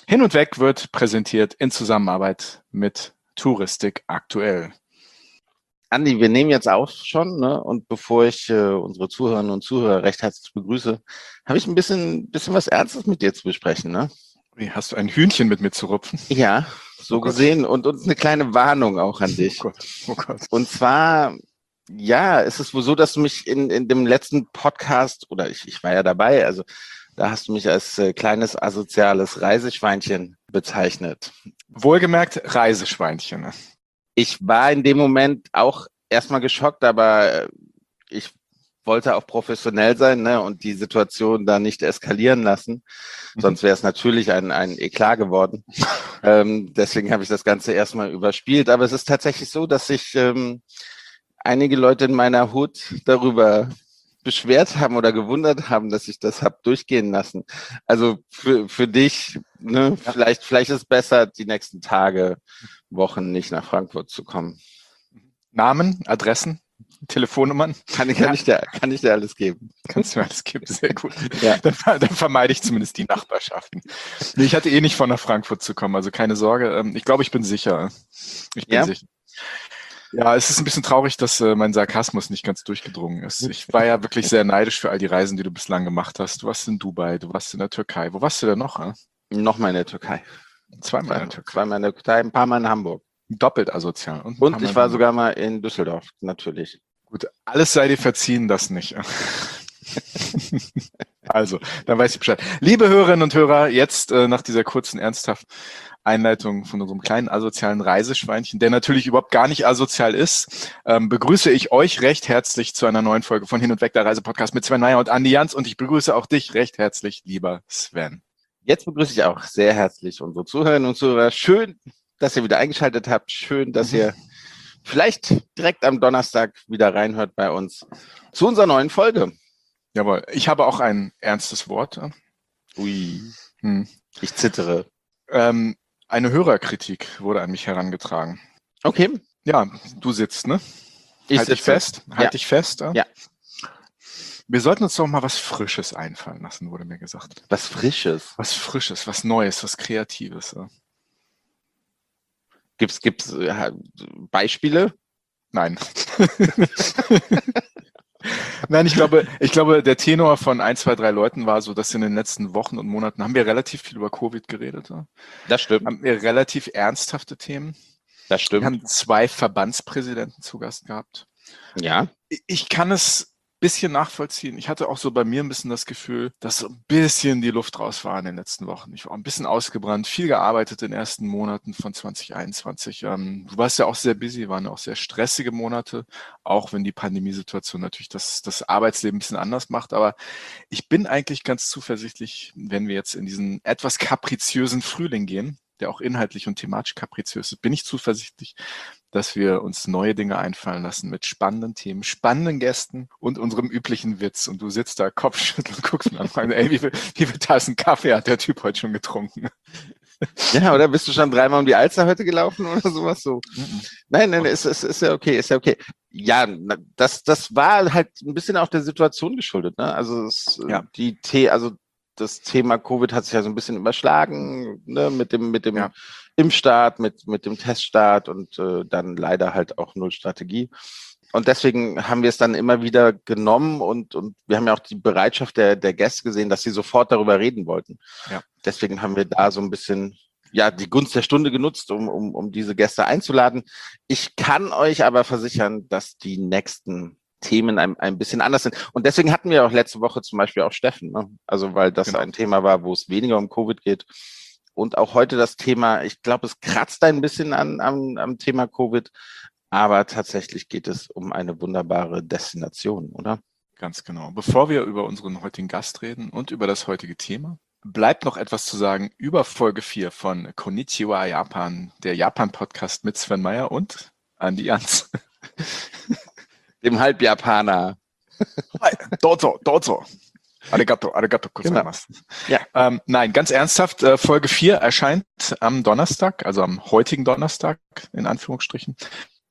Hin und Weg wird präsentiert in Zusammenarbeit mit Touristik aktuell. Andi, wir nehmen jetzt auf schon, ne? Und bevor ich unsere Zuhörerinnen und Zuhörer recht herzlich begrüße, habe ich ein bisschen was Ernstes mit dir zu besprechen, ne? Wie, hast du ein Hühnchen mit mir zu rupfen? Ja, so gesehen und eine kleine Warnung auch an dich. Oh Gott, oh Gott. Und zwar, ja, ist es wohl so, dass du mich in dem letzten Podcast, oder ich war ja dabei, also da hast du mich als kleines asoziales Reiseschweinchen bezeichnet. Wohlgemerkt Reiseschweinchen. Ne? Ich war in dem Moment auch erstmal geschockt, aber ich wollte auch professionell sein, ne, und die Situation da nicht eskalieren lassen. Sonst wäre es natürlich ein Eklat geworden. Deswegen habe ich das Ganze erstmal überspielt. Aber es ist tatsächlich so, dass sich einige Leute in meiner Hut darüber beschwert haben oder gewundert haben, dass ich das habe durchgehen lassen. Also für dich, ne, ja. Vielleicht ist es besser, die nächsten Tage, Wochen nicht nach Frankfurt zu kommen. Namen, Adressen, Telefonnummern? Kann ich dir alles geben. Kannst du mir alles geben, sehr gut. Ja. Dann vermeide ich zumindest die Nachbarschaften. Nee, ich hatte nicht vor, nach Frankfurt zu kommen, also keine Sorge. Ich glaube, ich bin sicher. Sicher. Ja, es ist ein bisschen traurig, dass mein Sarkasmus nicht ganz durchgedrungen ist. Ich war ja wirklich sehr neidisch für all die Reisen, die du bislang gemacht hast. Du warst in Dubai, du warst in der Türkei. Wo warst du denn noch? Nochmal in der Türkei. Zweimal in der Türkei. Zweimal in der Türkei, ein paar Mal in Hamburg. Doppelt asozial. Und ich war sogar mal in Düsseldorf, natürlich. Gut, alles sei dir verziehen, das nicht. Also, dann weiß ich Bescheid. Liebe Hörerinnen und Hörer, jetzt nach dieser kurzen, ernsthaften Einleitung von unserem kleinen asozialen Reiseschweinchen, der natürlich überhaupt gar nicht asozial ist, begrüße ich euch recht herzlich zu einer neuen Folge von Hin und Weg, der Reisepodcast mit Sven Meyer und Andi Jans. Und ich begrüße auch dich recht herzlich, lieber Sven. Jetzt begrüße ich auch sehr herzlich unsere Zuhörerinnen und Zuhörer. Schön, dass ihr wieder eingeschaltet habt. Schön, dass ihr vielleicht direkt am Donnerstag wieder reinhört bei uns zu unserer neuen Folge. Jawohl, ich habe auch ein ernstes Wort. Ui, ich zittere. Eine Hörerkritik wurde an mich herangetragen. Okay. Ja, du sitzt, ne? Halt dich fest. Dich fest. Ja. Wir sollten uns doch mal was Frisches einfallen lassen, wurde mir gesagt. Was Frisches? Was Frisches, was Neues, was Kreatives. Ja. Gibt's Beispiele? Nein. Nein, ich glaube, der Tenor von 1, 2, 3 Leuten war so, dass in den letzten Wochen und Monaten haben wir relativ viel über Covid geredet. Ja? Das stimmt. Haben wir relativ ernsthafte Themen. Das stimmt. Wir haben 2 Verbandspräsidenten zu Gast gehabt. Ja. Ich kann es ein bisschen nachvollziehen. Ich hatte auch so bei mir ein bisschen das Gefühl, dass so ein bisschen die Luft raus war in den letzten Wochen. Ich war ein bisschen ausgebrannt, viel gearbeitet in den ersten Monaten von 2021. Du warst ja auch sehr busy, waren auch sehr stressige Monate, auch wenn die Pandemiesituation natürlich das Arbeitsleben ein bisschen anders macht. Aber ich bin eigentlich ganz zuversichtlich, wenn wir jetzt in diesen etwas kapriziösen Frühling gehen, der auch inhaltlich und thematisch kapriziös ist, bin ich zuversichtlich, dass wir uns neue Dinge einfallen lassen mit spannenden Themen, spannenden Gästen und unserem üblichen Witz. Und du sitzt da Kopfschütteln und guckst mir an, ey, wie viel Tassen Kaffee hat der Typ heute schon getrunken? Ja, oder bist du schon 3-mal um die Alster heute gelaufen oder sowas so? Nein, ist ja okay, ist ja okay. Ja, das war halt ein bisschen auch der Situation geschuldet, ne? Also das Thema Covid hat sich ja so ein bisschen überschlagen, ne, mit dem Impfstart, mit dem Teststart und dann leider halt auch null Strategie. Und deswegen haben wir es dann immer wieder genommen und wir haben ja auch die Bereitschaft der Gäste gesehen, dass sie sofort darüber reden wollten. Ja. Deswegen haben wir da so ein bisschen die Gunst der Stunde genutzt, um diese Gäste einzuladen. Ich kann euch aber versichern, dass die nächsten Themen ein bisschen anders sind. Und deswegen hatten wir auch letzte Woche zum Beispiel auch Steffen, ne? Also weil das ein Thema war, wo es weniger um Covid geht. Und auch heute das Thema, ich glaube, es kratzt ein bisschen am Thema Covid, aber tatsächlich geht es um eine wunderbare Destination, oder? Ganz genau. Bevor wir über unseren heutigen Gast reden und über das heutige Thema, bleibt noch etwas zu sagen über Folge 4 von Konnichiwa Japan, der Japan-Podcast mit Sven Meyer und Andi Jans. Dem Halbjapaner. Dozo. Arigato gozaimasu. Genau. Ja. Nein, ganz ernsthaft, Folge 4 erscheint am Donnerstag, also am heutigen Donnerstag, in Anführungsstrichen.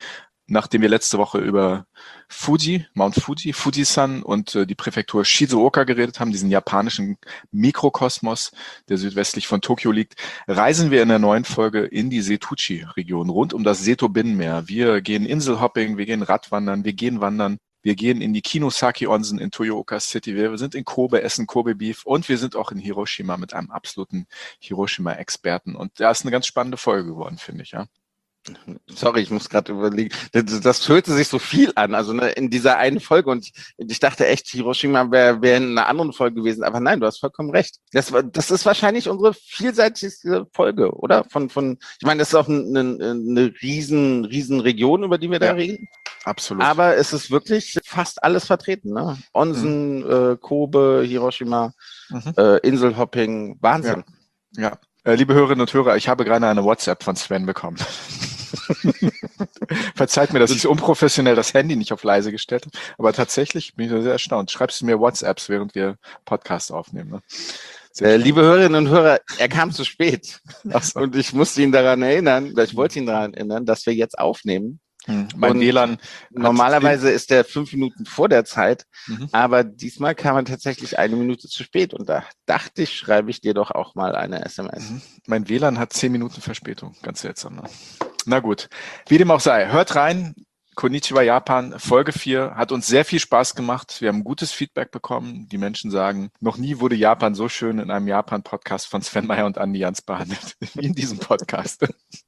nachdem wir letzte Woche über Mount Fuji, Fujisan und die Präfektur Shizuoka geredet haben, diesen japanischen Mikrokosmos, der südwestlich von Tokio liegt, reisen wir in der neuen Folge in die Setouchi-Region, rund um das Seto-Binnenmeer. Wir gehen Inselhopping, wir gehen Radwandern, wir gehen wandern. Wir gehen in die Kinosaki-Onsen in Toyooka City. Wir sind in Kobe, essen Kobe Beef und wir sind auch in Hiroshima mit einem absoluten Hiroshima-Experten. Und da ist eine ganz spannende Folge geworden, finde ich, ja. Sorry, ich muss gerade überlegen. Das hörte sich so viel an, also in dieser einen Folge. Und ich dachte echt, Hiroshima wäre in einer anderen Folge gewesen. Aber nein, du hast vollkommen recht. Das ist wahrscheinlich unsere vielseitigste Folge, oder? Ich meine, das ist auch eine riesen Region, über die wir da reden. Absolut. Aber es ist wirklich fast alles vertreten, ne? Onsen, Kobe, Hiroshima, Inselhopping, Wahnsinn. Ja. Liebe Hörerinnen und Hörer, ich habe gerade eine WhatsApp von Sven bekommen. Verzeiht mir, dass ich so unprofessionell das Handy nicht auf leise gestellt habe, aber tatsächlich bin ich sehr erstaunt. Schreibst du mir WhatsApps, während wir Podcast aufnehmen? Ne? Liebe Hörerinnen und Hörer, er kam zu spät. So. Und ich musste ihn daran erinnern, ich wollte ihn daran erinnern, dass wir jetzt aufnehmen. Mein WLAN. Normalerweise ist der 5 Minuten vor der Zeit, aber diesmal kam er tatsächlich 1 Minute zu spät und da dachte ich, schreibe ich dir doch auch mal eine SMS. Mein WLAN hat 10 Minuten Verspätung. Ganz seltsam. Ne? Na gut, wie dem auch sei. Hört rein. Konnichiwa Japan, Folge 4, hat uns sehr viel Spaß gemacht. Wir haben gutes Feedback bekommen. Die Menschen sagen, noch nie wurde Japan so schön in einem Japan-Podcast von Sven Meyer und Andi Jans behandelt wie in diesem Podcast.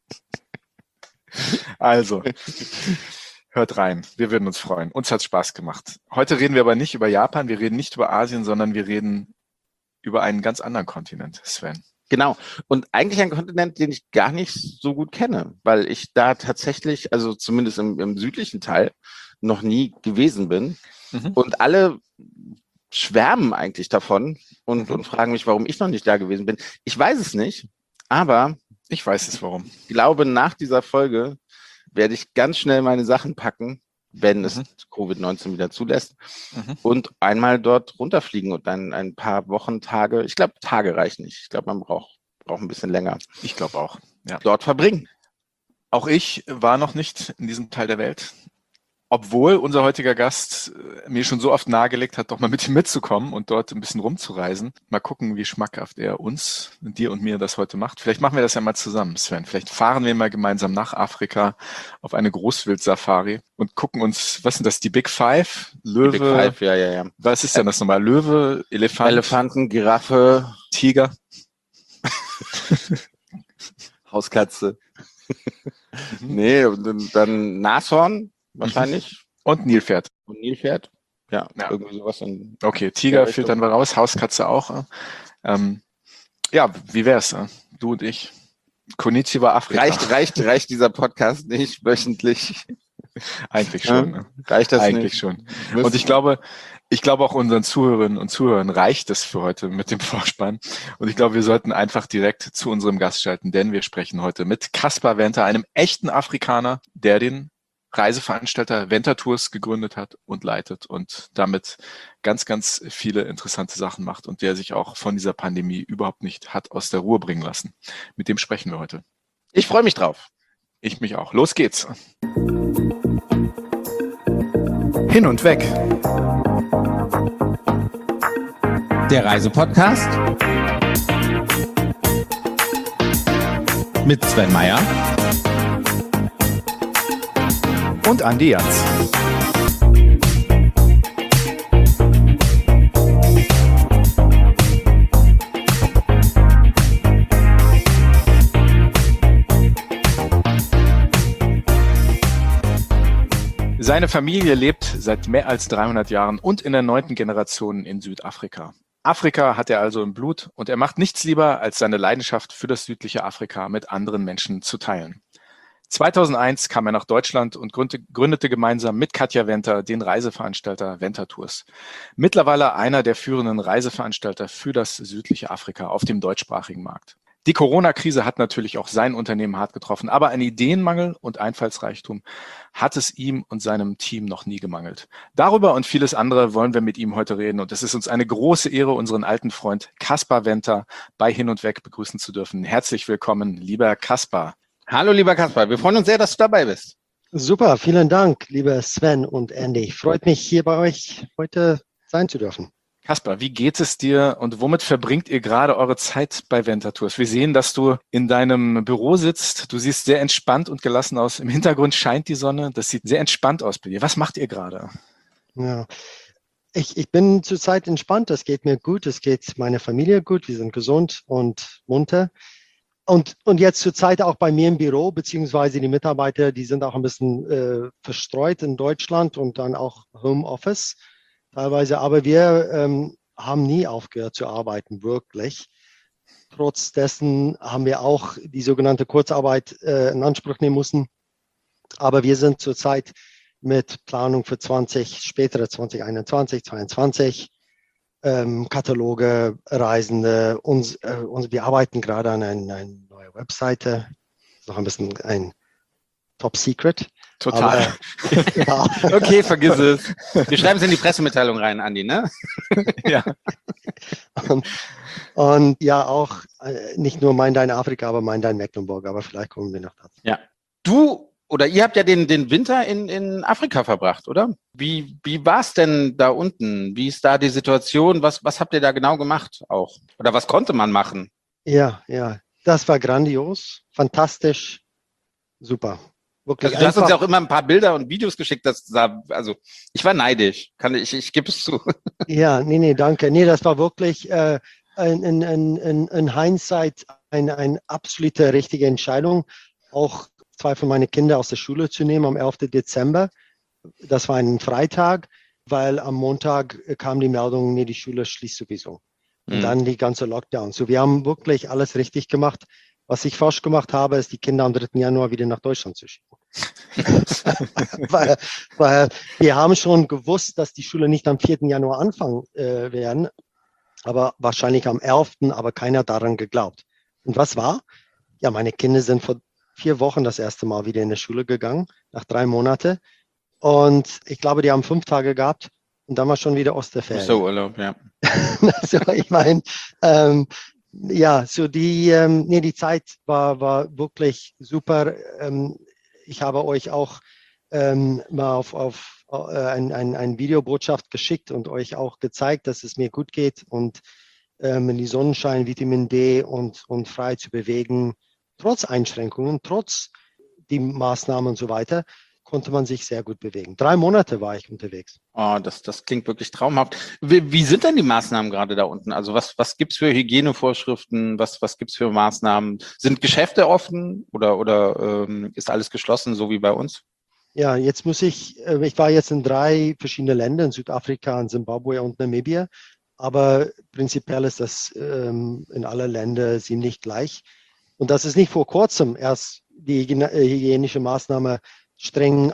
Also, hört rein. Wir würden uns freuen. Uns hat Spaß gemacht. Heute reden wir aber nicht über Japan, wir reden nicht über Asien, sondern wir reden über einen ganz anderen Kontinent, Sven. Genau. Und eigentlich ein Kontinent, den ich gar nicht so gut kenne, weil ich da tatsächlich, also zumindest im südlichen Teil, noch nie gewesen bin. Und alle schwärmen eigentlich davon und fragen mich, warum ich noch nicht da gewesen bin. Ich weiß es nicht, aber ich weiß es, warum. Ich glaube, nach dieser Folge werde ich ganz schnell meine Sachen packen, wenn es Covid-19 wieder zulässt, und einmal dort runterfliegen und dann ein paar Wochen, Tage, ich glaube, Tage reichen nicht. Ich glaube, man braucht ein bisschen länger. Ich glaube auch, ja. Dort verbringen. Auch ich war noch nicht in diesem Teil der Welt. Obwohl unser heutiger Gast mir schon so oft nahegelegt hat, doch mal mit ihm mitzukommen und dort ein bisschen rumzureisen. Mal gucken, wie schmackhaft er uns, dir und mir das heute macht. Vielleicht machen wir das ja mal zusammen, Sven. Vielleicht fahren wir mal gemeinsam nach Afrika auf eine Großwild-Safari und gucken uns, was sind das, die Big Five? Löwe? Die Big Five, ja. Was ist denn das nochmal? Löwe, Elefanten, Giraffe, Tiger, Hauskatze. Nee, und dann Nashorn. Wahrscheinlich. Und Nilpferd. Und Nilpferd? Ja, irgendwie sowas. Okay, Tiger filtern wir raus, Hauskatze auch. Ja, wie wär's? Du und ich. Konnichiwa Afrika. Reicht dieser Podcast nicht wöchentlich? Eigentlich schon. Ne? Reicht das eigentlich nicht? Schon. Und ich glaube auch unseren Zuhörerinnen und Zuhörern reicht es für heute mit dem Vorspann. Und ich glaube, wir sollten einfach direkt zu unserem Gast schalten, denn wir sprechen heute mit Kaspar Venter, einem echten Afrikaner, der den Reiseveranstalter Venter Tours gegründet hat und leitet und damit ganz, ganz viele interessante Sachen macht und der sich auch von dieser Pandemie überhaupt nicht hat aus der Ruhe bringen lassen. Mit dem sprechen wir heute. Ich freue mich drauf. Ich mich auch. Los geht's. Hin und weg. Der Reisepodcast mit Sven Meyer und Andi Jans. Seine Familie lebt seit mehr als 300 Jahren und in der 9. Generation in Südafrika. Afrika hat er also im Blut und er macht nichts lieber, als seine Leidenschaft für das südliche Afrika mit anderen Menschen zu teilen. 2001 kam er nach Deutschland und gründete gemeinsam mit Katja Venter den Reiseveranstalter Venter Tours. Mittlerweile einer der führenden Reiseveranstalter für das südliche Afrika auf dem deutschsprachigen Markt. Die Corona-Krise hat natürlich auch sein Unternehmen hart getroffen, aber an Ideenmangel und Einfallsreichtum hat es ihm und seinem Team noch nie gemangelt. Darüber und vieles andere wollen wir mit ihm heute reden und es ist uns eine große Ehre, unseren alten Freund Kaspar Venter bei Hin und Weg begrüßen zu dürfen. Herzlich willkommen, lieber Kaspar. Hallo, lieber Kaspar. Wir freuen uns sehr, dass du dabei bist. Super, vielen Dank, lieber Sven und Andy. Freut mich, hier bei euch heute sein zu dürfen. Kaspar, wie geht es dir und womit verbringt ihr gerade eure Zeit bei Ventatours? Wir sehen, dass du in deinem Büro sitzt. Du siehst sehr entspannt und gelassen aus. Im Hintergrund scheint die Sonne. Das sieht sehr entspannt aus bei dir. Was macht ihr gerade? Ja, ich bin zurzeit entspannt. Es geht mir gut. Es geht meiner Familie gut. Wir sind gesund und munter. Und jetzt zurzeit auch bei mir im Büro, beziehungsweise die Mitarbeiter, die sind auch ein bisschen verstreut in Deutschland und dann auch Homeoffice teilweise. Aber wir haben nie aufgehört zu arbeiten, wirklich. Trotz dessen haben wir auch die sogenannte Kurzarbeit in Anspruch nehmen müssen. Aber wir sind zurzeit mit Planung für spätere 2021, 2022, Kataloge, Reisende. Wir arbeiten gerade an einer neuen Webseite. Ist noch ein bisschen ein Top Secret. Total. Aber, ja. Okay, vergiss es. Wir schreiben es in die Pressemitteilung rein, Andi, ne? Ja. Und ja, auch nicht nur Mein Dein Afrika, aber Mein Dein Mecklenburg. Aber vielleicht kommen wir noch dazu. Ja. Ihr habt ja den Winter in Afrika verbracht, oder? Wie war es denn da unten? Wie ist da die Situation? Was habt ihr da genau gemacht auch? Oder was konnte man machen? Ja, das war grandios, fantastisch, super. Wirklich Also du hast uns einfach. ja auch immer ein paar Bilder und Videos geschickt. Also ich war neidisch. Ich gebe es zu. Ja, nee, danke. Nee, das war wirklich in Hindsight eine absolute richtige Entscheidung. Auch 2 von meinen Kindern aus der Schule zu nehmen am 11. Dezember. Das war ein Freitag, weil am Montag kam die Meldung, nee, die Schule schließt sowieso. Und dann die ganze Lockdown. So, wir haben wirklich alles richtig gemacht. Was ich falsch gemacht habe, ist, die Kinder am 3. Januar wieder nach Deutschland zu schicken. weil wir haben schon gewusst, dass die Schule nicht am 4. Januar anfangen werden, aber wahrscheinlich am 11., aber keiner daran geglaubt. Und was war? Ja, meine Kinder sind vor 4 Wochen das erste Mal wieder in die Schule gegangen, nach 3 Monaten. Und ich glaube, die haben 5 Tage gehabt und dann war schon wieder Osterferien. So Urlaub, ja. Also ich meine, die Zeit war wirklich super. Ich habe euch auch mal auf eine Videobotschaft geschickt und euch auch gezeigt, dass es mir gut geht und in die Sonnenschein, Vitamin D und frei zu bewegen, trotz Einschränkungen, trotz die Maßnahmen und so weiter, konnte man sich sehr gut bewegen. 3 Monate war ich unterwegs. Oh, das klingt wirklich traumhaft. Wie sind denn die Maßnahmen gerade da unten? Also was gibt's für Hygienevorschriften? Was gibt's für Maßnahmen? Sind Geschäfte offen oder ist alles geschlossen, so wie bei uns? Ja, jetzt ich war jetzt in 3 verschiedene Länder, in Südafrika, in Zimbabwe und Namibia, aber prinzipiell ist das in allen Ländern ziemlich gleich. Und das ist nicht vor kurzem erst die hygienische Maßnahme streng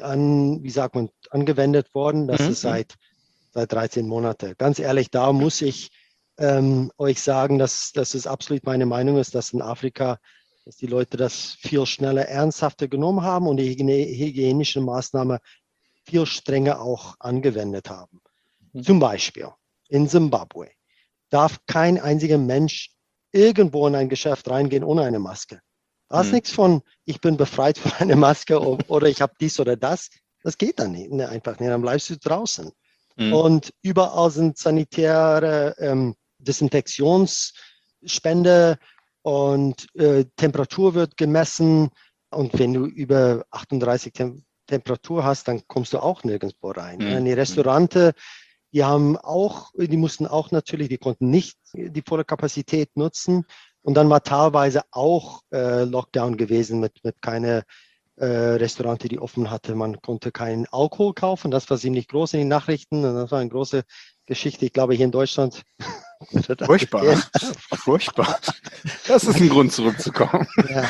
angewendet worden. Das ist seit 13 Monaten. Ganz ehrlich, da muss ich euch sagen, dass es absolut meine Meinung ist, dass in Afrika, dass die Leute das viel schneller ernsthafter genommen haben und die hygienischen Maßnahmen viel strenger auch angewendet haben. Zum Beispiel in Zimbabwe darf kein einziger Mensch irgendwo in ein Geschäft reingehen ohne eine Maske. Da ist nichts von, ich bin befreit von einer Maske oder ich habe dies oder das. Das geht dann nicht, einfach nicht. Dann bleibst du draußen. Und überall sind sanitäre Desinfektionsspender und Temperatur wird gemessen. Und wenn du über 38 Temperatur hast, dann kommst du auch nirgendwo rein. In die Restaurante, die mussten auch natürlich, die konnten nicht die volle Kapazität nutzen. Und dann war teilweise auch Lockdown gewesen mit keine Restaurante, die offen hatte. Man konnte keinen Alkohol kaufen. Das war ziemlich groß in den Nachrichten. Und das war eine große Geschichte. Ich glaube, hier in Deutschland. Furchtbar. Furchtbar. Das ist ein Grund, zurückzukommen.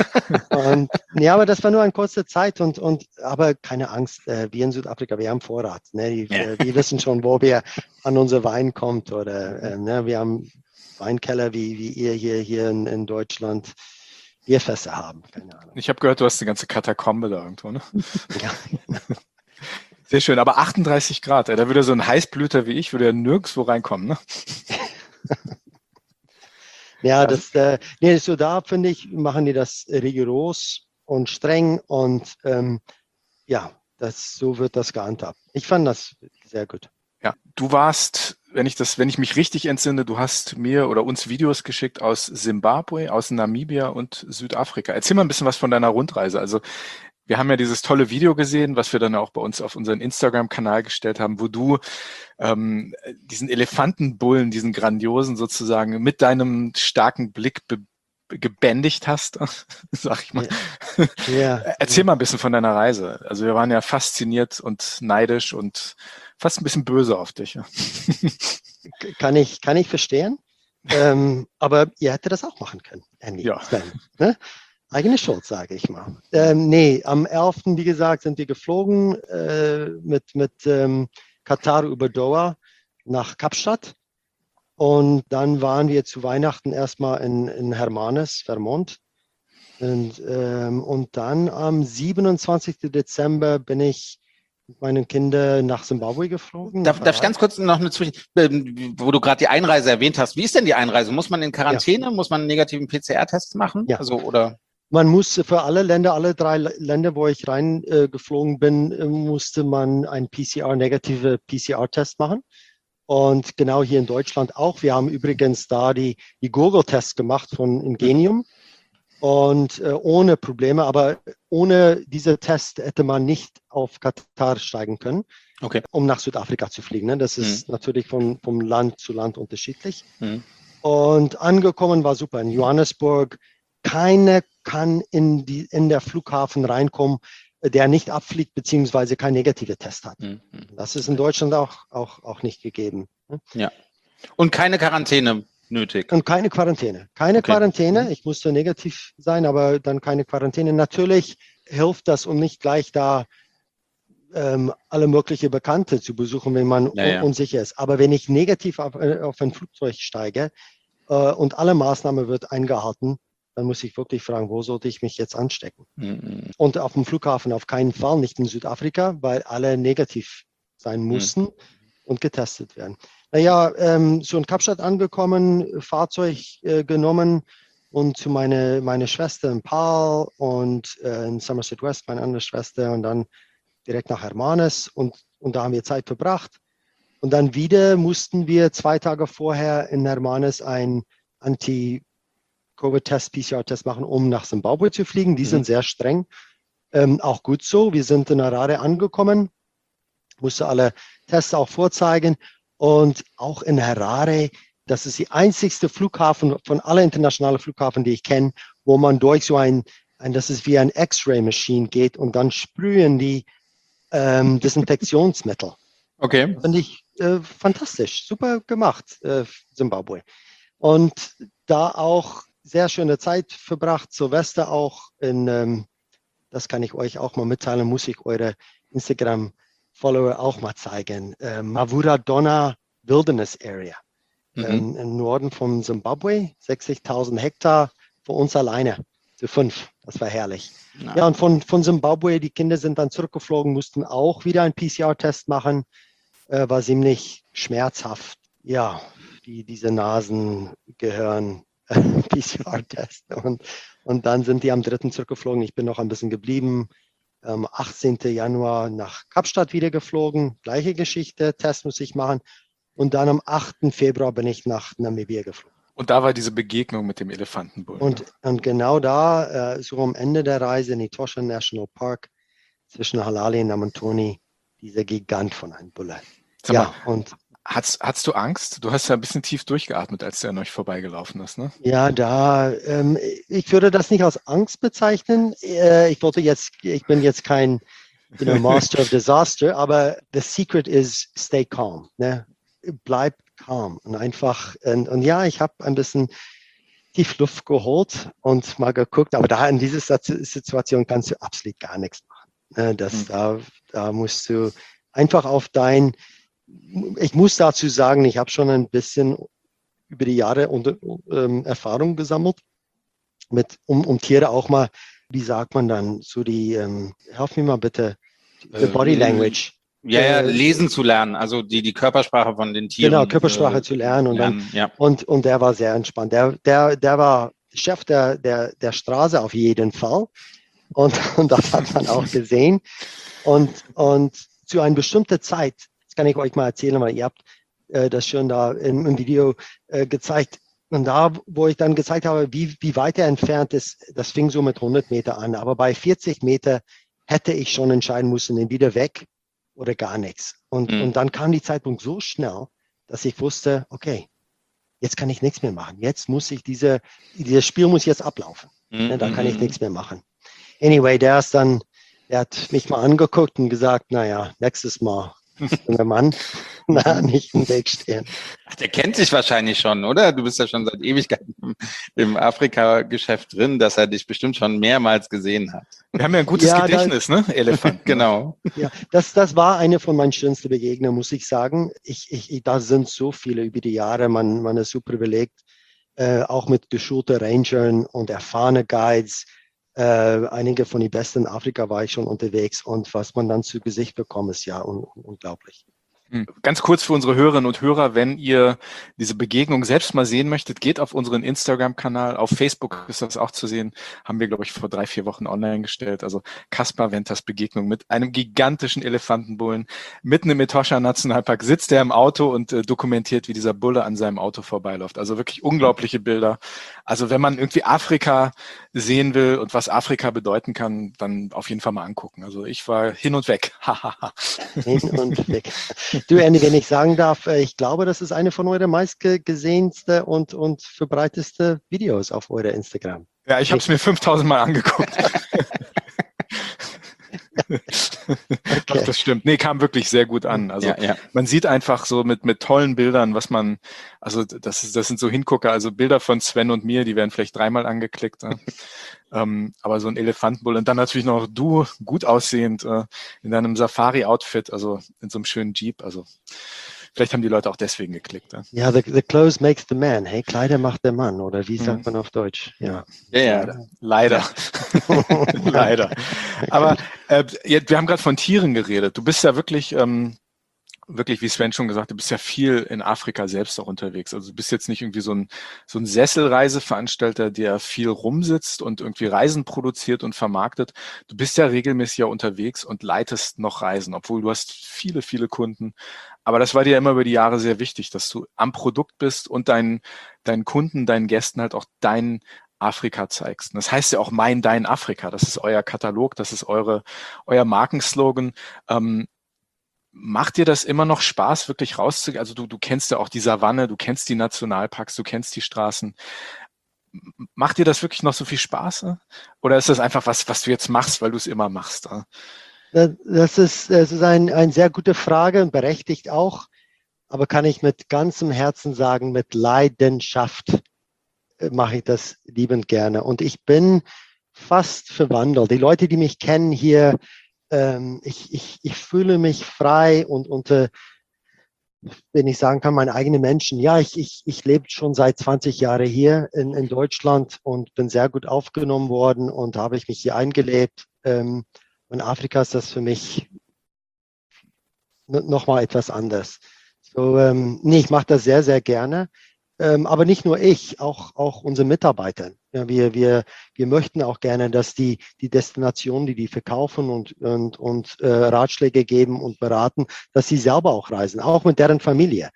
Ja, aber das war nur eine kurze Zeit. Aber keine Angst, wir in Südafrika, wir haben Vorrat. Ne? Wir wissen schon, wo wir an unser Wein kommt. Oder wir haben Weinkeller, wie ihr hier in Deutschland Bierfässer haben. Keine Ahnung. Ich habe gehört, du hast die ganze Katakombe da irgendwo, ne? Ja. Sehr schön, aber 38 Grad, da würde so ein Heißblüter wie ich, würde ja nirgendwo reinkommen, ne? Ja, so da finde ich, machen die das rigoros und streng und ja, so wird das gehandhabt. Ich fand das sehr gut. Ja, du warst, wenn ich mich richtig entsinne, du hast mir oder uns Videos geschickt aus Simbabwe, aus Namibia und Südafrika. Erzähl mal ein bisschen was von deiner Rundreise. Also wir haben ja dieses tolle Video gesehen, was wir dann auch bei uns auf unseren Instagram-Kanal gestellt haben, wo du diesen Elefantenbullen, diesen grandiosen sozusagen mit deinem starken Blick gebändigt hast, sag ich mal. Ja. Erzähl mal ein bisschen von deiner Reise. Also wir waren ja fasziniert und neidisch und fast ein bisschen böse auf dich. Ja. Kann ich verstehen. Aber ihr hättet das auch machen können, Andy. Ja. Sven, ne? Eigene Schuld, sage ich mal. Nee, am 11., wie gesagt, sind wir geflogen mit Katar über Doha nach Kapstadt. Und dann waren wir zu Weihnachten erstmal in Hermanus, Vermont. Und dann am 27. Dezember bin ich mit meinen Kindern nach Zimbabwe geflogen. Darf ich ganz kurz noch eine wo du gerade die Einreise erwähnt hast. Wie ist denn die Einreise? Muss man in Quarantäne? Ja. Muss man einen negativen PCR-Test machen? Ja. Also, oder? Man muss für alle 3 Länder, wo ich reingeflogen bin, musste man einen negative PCR-Test machen. Und genau hier in Deutschland auch. Wir haben übrigens da die Google-Tests gemacht von Ingenium und ohne Probleme. Aber ohne diese Test hätte man nicht auf Katar steigen können, um nach Südafrika zu fliegen. Ne? Das ist natürlich vom Land zu Land unterschiedlich. Und angekommen war super. In Johannesburg, keiner kann in der Flughafen reinkommen, der nicht abfliegt, beziehungsweise kein negative Test hat. Das ist in Deutschland auch nicht gegeben. Ja. Und keine Quarantäne nötig. Und keine Quarantäne. Quarantäne. Ich musste negativ sein, aber dann keine Quarantäne. Natürlich hilft das, um nicht gleich da alle möglichen Bekannte zu besuchen, wenn man unsicher ist. Aber wenn ich negativ auf ein Flugzeug steige und alle Maßnahmen wird eingehalten, dann muss ich wirklich fragen, wo sollte ich mich jetzt anstecken? Und auf dem Flughafen auf keinen Fall, nicht in Südafrika, weil alle negativ sein mussten und getestet werden. Naja, so in Kapstadt angekommen, Fahrzeug genommen und zu meine Schwester in Paarl und in Somerset West, meine andere Schwester, und dann direkt nach Hermanus und da haben wir Zeit verbracht. Und dann wieder mussten wir 2 Tage vorher in Hermanus ein Covid-Test, PCR-Test machen, um nach Zimbabwe zu fliegen. Die sind sehr streng. Auch gut so. Wir sind in Harare angekommen, musste alle Tests auch vorzeigen. Und auch in Harare, das ist die einzigste Flughafen von allen internationalen Flughafen, die ich kenne, wo man durch so das ist wie ein X-Ray-Maschine geht und dann sprühen die Desinfektionsmittel. Okay. Finde ich fantastisch. Super gemacht, Zimbabwe. Und da auch sehr schöne Zeit verbracht. Silvester auch das kann ich euch auch mal mitteilen, muss ich eure Instagram-Follower auch mal zeigen. Mavura Donna Wilderness Area im Norden von Zimbabwe, 60.000 Hektar für uns alleine, zu 5. Das war herrlich. Ja, und von Zimbabwe, die Kinder sind dann zurückgeflogen, mussten auch wieder einen PCR-Test machen, war ziemlich schmerzhaft. Ja, diese Nasen gehören PCR-Test. Und dann sind die am 3. zurückgeflogen. Ich bin noch ein bisschen geblieben. Am 18. Januar nach Kapstadt wieder geflogen. Gleiche Geschichte, Test muss ich machen. Und dann am 8. Februar bin ich nach Namibia geflogen. Und da war diese Begegnung mit dem Elefantenbullen. Und genau da, so am Ende der Reise in Etosha National Park zwischen Halali und Namatoni, dieser Gigant von einem Bulle. Ja, und Hattest du Angst? Du hast ja ein bisschen tief durchgeatmet, als du an euch vorbeigelaufen ist, ne? Ja, ich würde das nicht als Angst bezeichnen. Ich bin jetzt kein Master of Disaster, aber the secret is stay calm. Ne? Bleib calm und einfach, und ja, ich habe ein bisschen tief Luft geholt und mal geguckt, aber da in dieser Situation kannst du absolut gar nichts machen. Ne? Da musst du einfach auf ich muss dazu sagen, ich habe schon ein bisschen über die Jahre Erfahrung gesammelt, um Tiere auch mal, wie sagt man dann, so helf mir mal bitte, the Body Language. Ja, lesen zu lernen, also die Körpersprache von den Tieren. Genau, Körpersprache zu lernen. Und der war sehr entspannt. Der war Chef der Straße auf jeden Fall. Und das hat man auch gesehen. Und zu einer bestimmten Zeit, das kann ich euch mal erzählen, weil ihr habt das schon da im Video gezeigt. Und da, wo ich dann gezeigt habe, wie weit er entfernt ist, das fing so mit 100 Meter an. Aber bei 40 Meter hätte ich schon entscheiden müssen, entweder weg oder gar nichts. Und dann kam die Zeitpunkt so schnell, dass ich wusste, okay, jetzt kann ich nichts mehr machen. Jetzt muss ich dieses Spiel muss jetzt ablaufen. Da kann ich nichts mehr machen. Anyway, der hat mich mal angeguckt und gesagt, naja, nächstes Mal, junger Mann, nicht im Weg stehen. Ach, der kennt dich wahrscheinlich schon, oder? Du bist ja schon seit Ewigkeiten im Afrika-Geschäft drin, dass er dich bestimmt schon mehrmals gesehen hat. Wir haben ja ein gutes Gedächtnis, ne? Elefanten. Genau. Ja, das war eine von meinen schönsten Begegnungen, muss ich sagen. Da sind so viele über die Jahre, man ist super belegt, auch mit geschulten Rangern und erfahrene Guides. Einige von den besten in Afrika war ich schon unterwegs und was man dann zu Gesicht bekommt, ist ja unglaublich. Ganz kurz für unsere Hörerinnen und Hörer, wenn ihr diese Begegnung selbst mal sehen möchtet, geht auf unseren Instagram-Kanal. Auf Facebook ist das auch zu sehen. Haben wir, glaube ich, vor 3-4 Wochen online gestellt. Also Caspar Venters Begegnung mit einem gigantischen Elefantenbullen mitten im Etosha-Nationalpark. Sitzt er im Auto und dokumentiert, wie dieser Bulle an seinem Auto vorbeiläuft. Also wirklich unglaubliche Bilder. Also wenn man irgendwie Afrika sehen will und was Afrika bedeuten kann, dann auf jeden Fall mal angucken. Also ich war hin und weg. Hin und weg. Du, Andy, wenn ich sagen darf, ich glaube, das ist eine von euren meistgesehensten und verbreitetsten Videos auf eurer Instagram. Ja, ich habe es mir 5000 Mal angeguckt. Okay. Doch, das stimmt. Nee, kam wirklich sehr gut an. Also man sieht einfach so mit tollen Bildern, was man, also das sind so Hingucker, also Bilder von Sven und mir, die werden vielleicht 3-mal angeklickt. Aber so ein Elefantenbull und dann natürlich noch du, gut aussehend, in deinem Safari-Outfit, also in so einem schönen Jeep, also vielleicht haben die Leute auch deswegen geklickt. Ja, the clothes makes the man. Hey, Kleider macht der Mann, oder wie sagt man auf Deutsch? Ja. Leider. Leider. Aber wir haben gerade von Tieren geredet. Du bist ja wirklich, wie Sven schon gesagt, du bist ja viel in Afrika selbst auch unterwegs. Also du bist jetzt nicht irgendwie so ein Sesselreiseveranstalter, der viel rumsitzt und irgendwie Reisen produziert und vermarktet. Du bist ja regelmäßig ja unterwegs und leitest noch Reisen, obwohl du hast viele, viele Kunden. Aber das war dir immer über die Jahre sehr wichtig, dass du am Produkt bist und deinen Kunden, deinen Gästen halt auch dein Afrika zeigst. Und das heißt ja auch dein Afrika. Das ist euer Katalog, das ist euer Markenslogan. Macht dir das immer noch Spaß, wirklich rauszugehen? Also du kennst ja auch die Savanne, du kennst die Nationalparks, du kennst die Straßen. Macht dir das wirklich noch so viel Spaß? Oder ist das einfach was du jetzt machst, weil du es immer machst? Das ist eine sehr gute Frage und berechtigt auch, aber kann ich mit ganzem Herzen sagen, mit Leidenschaft mache ich das liebend gerne. Und ich bin fast verwandelt. Die Leute, die mich kennen hier, ich fühle mich frei und unter, wenn ich sagen kann, meine eigenen Menschen. Ja, ich lebe schon seit 20 Jahren hier in Deutschland und bin sehr gut aufgenommen worden und habe ich mich hier eingelebt. In Afrika ist das für mich nochmal etwas anders. So, ich mache das sehr, sehr gerne. Aber nicht nur ich, auch unsere Mitarbeiter. Ja, wir möchten auch gerne, dass die Destinationen, die verkaufen und Ratschläge geben und beraten, dass sie selber auch reisen, auch mit deren Familie.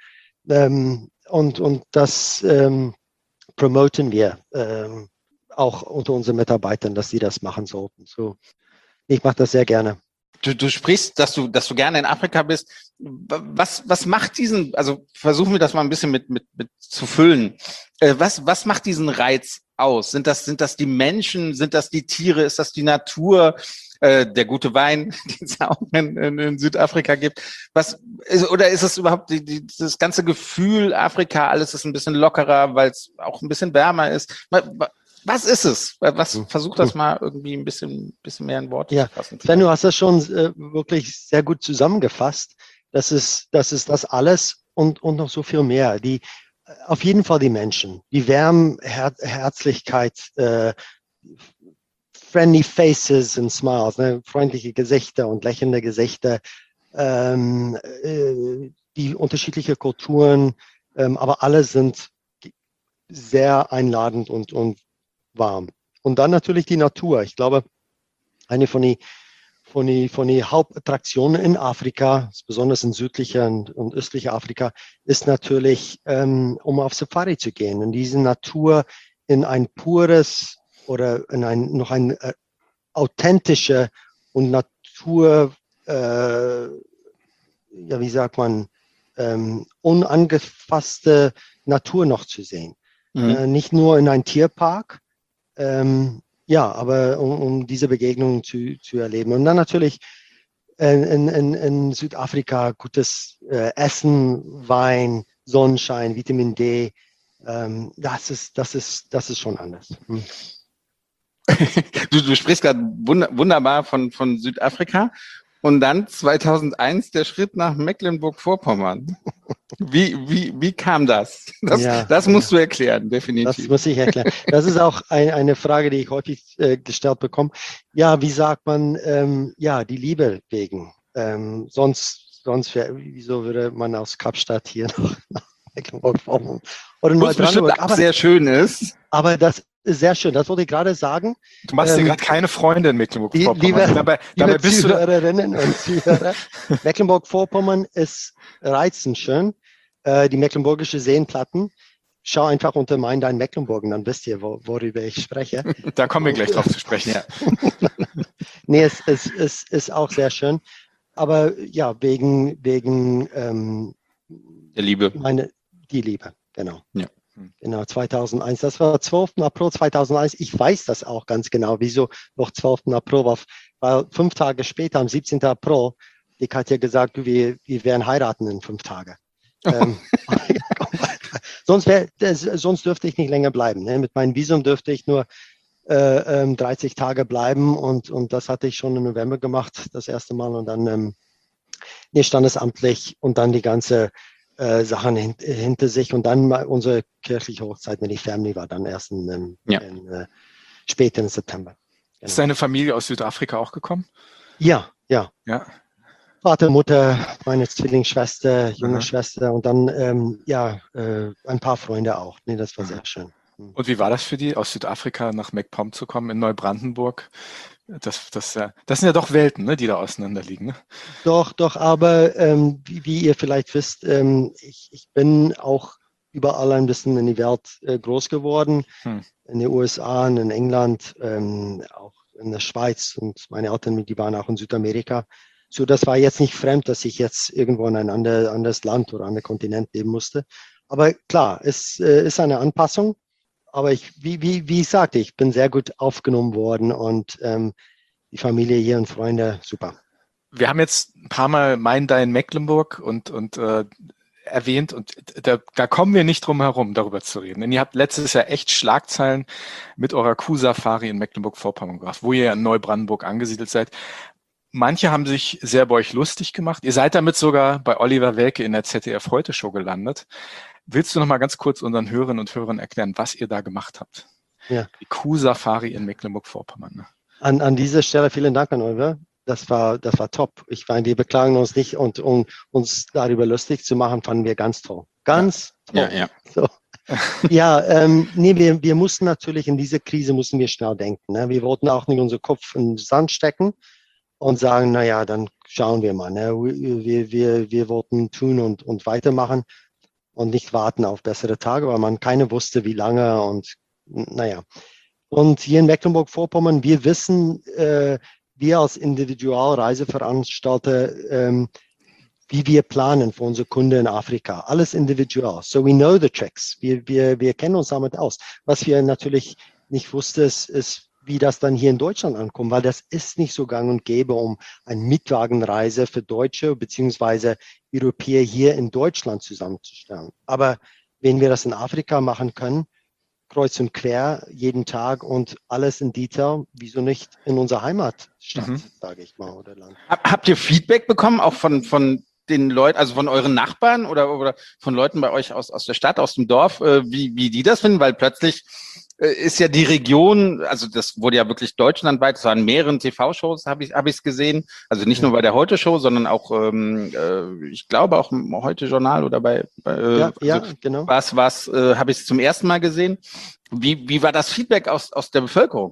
Und das promoten wir auch unter unseren Mitarbeitern, dass sie das machen sollten. So, ich mache das sehr gerne. Du sprichst, dass du gerne in Afrika bist. Was macht diesen, also versuchen wir das mal ein bisschen mit zu füllen. Was macht diesen Reiz aus? Sind das die Menschen? Sind das die Tiere? Ist das die Natur? Der gute Wein, den es auch in Südafrika gibt. Oder ist es überhaupt das ganze Gefühl Afrika, alles ist ein bisschen lockerer, weil es auch ein bisschen wärmer ist? Was ist es? Versuch das mal irgendwie ein bisschen mehr in Worte zu fassen. Sven, du hast das schon wirklich sehr gut zusammengefasst. Das ist das alles und noch so viel mehr. Auf jeden Fall die Menschen, die Wärme, Herzlichkeit, friendly faces and smiles, ne? Freundliche Gesichter und lächelnde Gesichter, die unterschiedliche Kulturen, aber alle sind sehr einladend und warm. Und dann natürlich die Natur. Ich glaube, eine von den Hauptattraktionen in Afrika, besonders in südlicher und östlicher Afrika, ist natürlich, um auf Safari zu gehen, in diese Natur in ein pures oder in ein authentische und Natur, wie sagt man, unangefasste Natur noch zu sehen. Nicht nur in einem Tierpark, aber um diese Begegnung zu erleben. Und dann natürlich in Südafrika gutes Essen, Wein, Sonnenschein, Vitamin D. Das ist schon anders. Du sprichst gerade wunderbar von Südafrika. Und dann 2001 der Schritt nach Mecklenburg-Vorpommern. Wie kam das? Das musst du erklären, definitiv. Das muss ich erklären. Das ist auch eine Frage, die ich häufig gestellt bekomme. Ja, wie sagt man, die Liebe wegen. Wieso würde man aus Kapstadt hier nach Mecklenburg-Vorpommern oder nur Brandenburg, aber sehr schön ist. Aber das ist sehr schön, das wollte ich gerade sagen. Du machst dir gerade keine Freunde in Mecklenburg-Vorpommern. Dabei bist Zuhörerinnen und Zuhörer, Mecklenburg-Vorpommern ist reizend schön. Die mecklenburgische Seenplatten. Schau einfach unter dein Mecklenburg und dann wisst ihr, worüber ich spreche. Da kommen wir gleich drauf zu sprechen, ja. Nee, es ist auch sehr schön. Aber ja, wegen der Liebe. Die Liebe, genau. Ja. Genau, 2001. Das war 12. April 2001. Ich weiß das auch ganz genau, wieso noch 12. April war. Weil 5 Tage später, am 17. April, die Katja gesagt, wir werden heiraten in 5 Tagen. Sonst dürfte ich nicht länger bleiben. Ne? Mit meinem Visum dürfte ich nur 30 Tage bleiben und das hatte ich schon im November gemacht, das erste Mal. Und dann standesamtlich und dann die ganze Sachen hinter sich und dann unsere kirchliche Hochzeit mit der Family war dann erst spät im September. Genau. Ist deine Familie aus Südafrika auch gekommen? Ja. Vater, Mutter, meine Zwillingsschwester, junge Aha. Schwester und dann ein paar Freunde auch. Nee, das war sehr schön. Und wie war das für die, aus Südafrika nach MacPom zu kommen, in Neubrandenburg? Das sind ja doch Welten, ne, die da auseinander liegen. Ne? Doch, aber wie ihr vielleicht wisst, ich bin auch überall ein bisschen in die Welt groß geworden. In den USA, in England, auch in der Schweiz und meine Eltern, die waren auch in Südamerika. So, das war jetzt nicht fremd, dass ich jetzt irgendwo in ein anderes Land oder anderen Kontinent leben musste. Aber klar, es ist eine Anpassung. Aber wie ich sagte, ich bin sehr gut aufgenommen worden und die Familie hier und Freunde, super. Wir haben jetzt ein paar Mal Dein Mecklenburg und erwähnt und da kommen wir nicht drum herum, darüber zu reden. Denn ihr habt letztes Jahr echt Schlagzeilen mit eurer Kuh-Safari in Mecklenburg-Vorpommern gemacht, wo ihr ja in Neubrandenburg angesiedelt seid. Manche haben sich sehr bei euch lustig gemacht. Ihr seid damit sogar bei Oliver Welke in der ZDF-Heute-Show gelandet. Willst du noch mal ganz kurz unseren Hörerinnen und Hörern erklären, was ihr da gemacht habt? Ja. Die Kuh-Safari in Mecklenburg-Vorpommern. Ne? An dieser Stelle vielen Dank an Oliver. Das war top. Ich meine, wir beklagen uns nicht und um uns darüber lustig zu machen, fanden wir ganz toll. Ganz toll. Ja. So. Wir mussten natürlich in dieser Krise wir schnell denken. Ne? Wir wollten auch nicht unseren Kopf in den Sand stecken und sagen, dann schauen wir mal. Ne? Wir wollten tun und weitermachen und nicht warten auf bessere Tage, weil man keine wusste, wie lange und Und hier in Mecklenburg-Vorpommern, wir wissen, wir als Individualreiseveranstalter, wie wir planen für unsere Kunden in Afrika. Alles individual. So we know the tricks. Wir kennen uns damit aus. Was wir natürlich nicht wussten, ist, wie das dann hier in Deutschland ankommt, weil das ist nicht so gang und gäbe, um eine Mietwagenreise für Deutsche bzw. Europäer hier in Deutschland zusammenzustellen. Aber wenn wir das in Afrika machen können, kreuz und quer, jeden Tag und alles in Detail, wieso nicht in unserer Heimatstadt, sage ich mal, oder Land. Habt ihr Feedback bekommen, auch von den Leuten, also von euren Nachbarn oder von Leuten bei euch aus der Stadt, aus dem Dorf, wie die das finden? Weil plötzlich ist ja die Region, also das wurde ja wirklich deutschlandweit, es waren mehreren TV-Shows, habe ich gesehen, also nicht nur bei der Heute-Show, sondern auch, ich glaube auch im Heute-Journal oder bei genau. Was habe ich zum ersten Mal gesehen. Wie war das Feedback aus der Bevölkerung?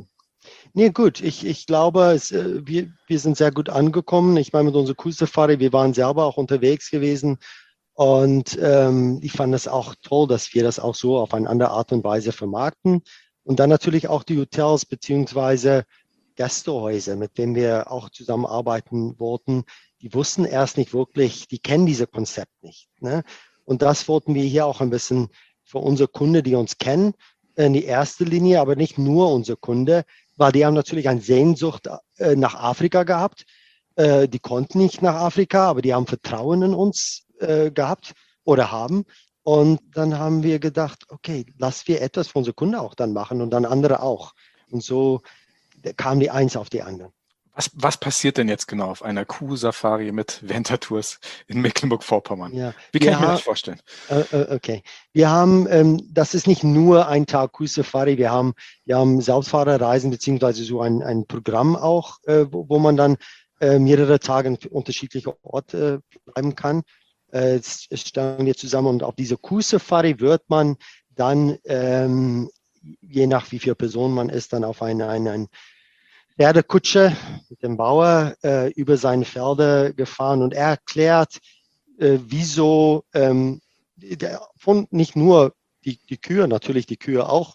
Nee, gut, ich glaube, wir sind sehr gut angekommen. Ich meine, mit unserer Cruise-Safari, wir waren selber auch unterwegs gewesen und ich fand es auch toll, dass wir das auch so auf eine andere Art und Weise vermarkten. Und dann natürlich auch die Hotels beziehungsweise Gästehäuser, mit denen wir auch zusammenarbeiten wollten. Die wussten erst nicht wirklich, die kennen dieses Konzept nicht. Ne? Und das wollten wir hier auch ein bisschen für unsere Kunden, die uns kennen, in die erste Linie, aber nicht nur unsere Kunde, weil die haben natürlich eine Sehnsucht nach Afrika gehabt. Die konnten nicht nach Afrika, aber die haben Vertrauen in uns gehabt oder haben. Und dann haben wir gedacht, okay, lass wir etwas für unsere Kunden auch dann machen und dann andere auch. Und so kam die eins auf die andere. Was passiert denn jetzt genau auf einer Kuh-Safari mit Venture-Tours in Mecklenburg-Vorpommern? Ja, Wie kann ich mir das vorstellen? Okay. Wir haben, das ist nicht nur ein Tag Cruise-Safari, wir haben Selbstfahrerreisen beziehungsweise so ein Programm auch, wo man dann mehrere Tage an unterschiedliche Orte bleiben kann. Es stellen wir zusammen und auf diese Cruise-Safari wird man dann, je nach wie viele Personen man ist, dann auf ein Pferdekutsche mit dem Bauer über seine Felder gefahren und er erklärt, wieso von nicht nur die Kühe, natürlich die Kühe auch,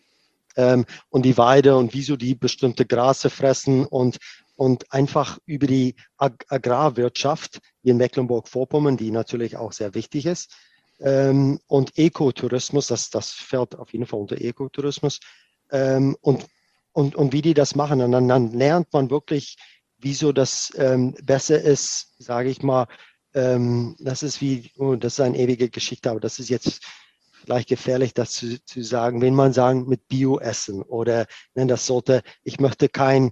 und die Weide und wieso die bestimmte Grase fressen und einfach über die Agrarwirtschaft hier in Mecklenburg-Vorpommern, die natürlich auch sehr wichtig ist, und Ökotourismus, das fällt auf jeden Fall unter Ökotourismus, und wie die das machen. Und dann lernt man wirklich, wieso das besser ist, sage ich mal. Das ist das ist eine ewige Geschichte, aber das ist jetzt vielleicht gefährlich, das zu sagen. Wenn man sagen, mit Bio essen oder das sollte, ich möchte kein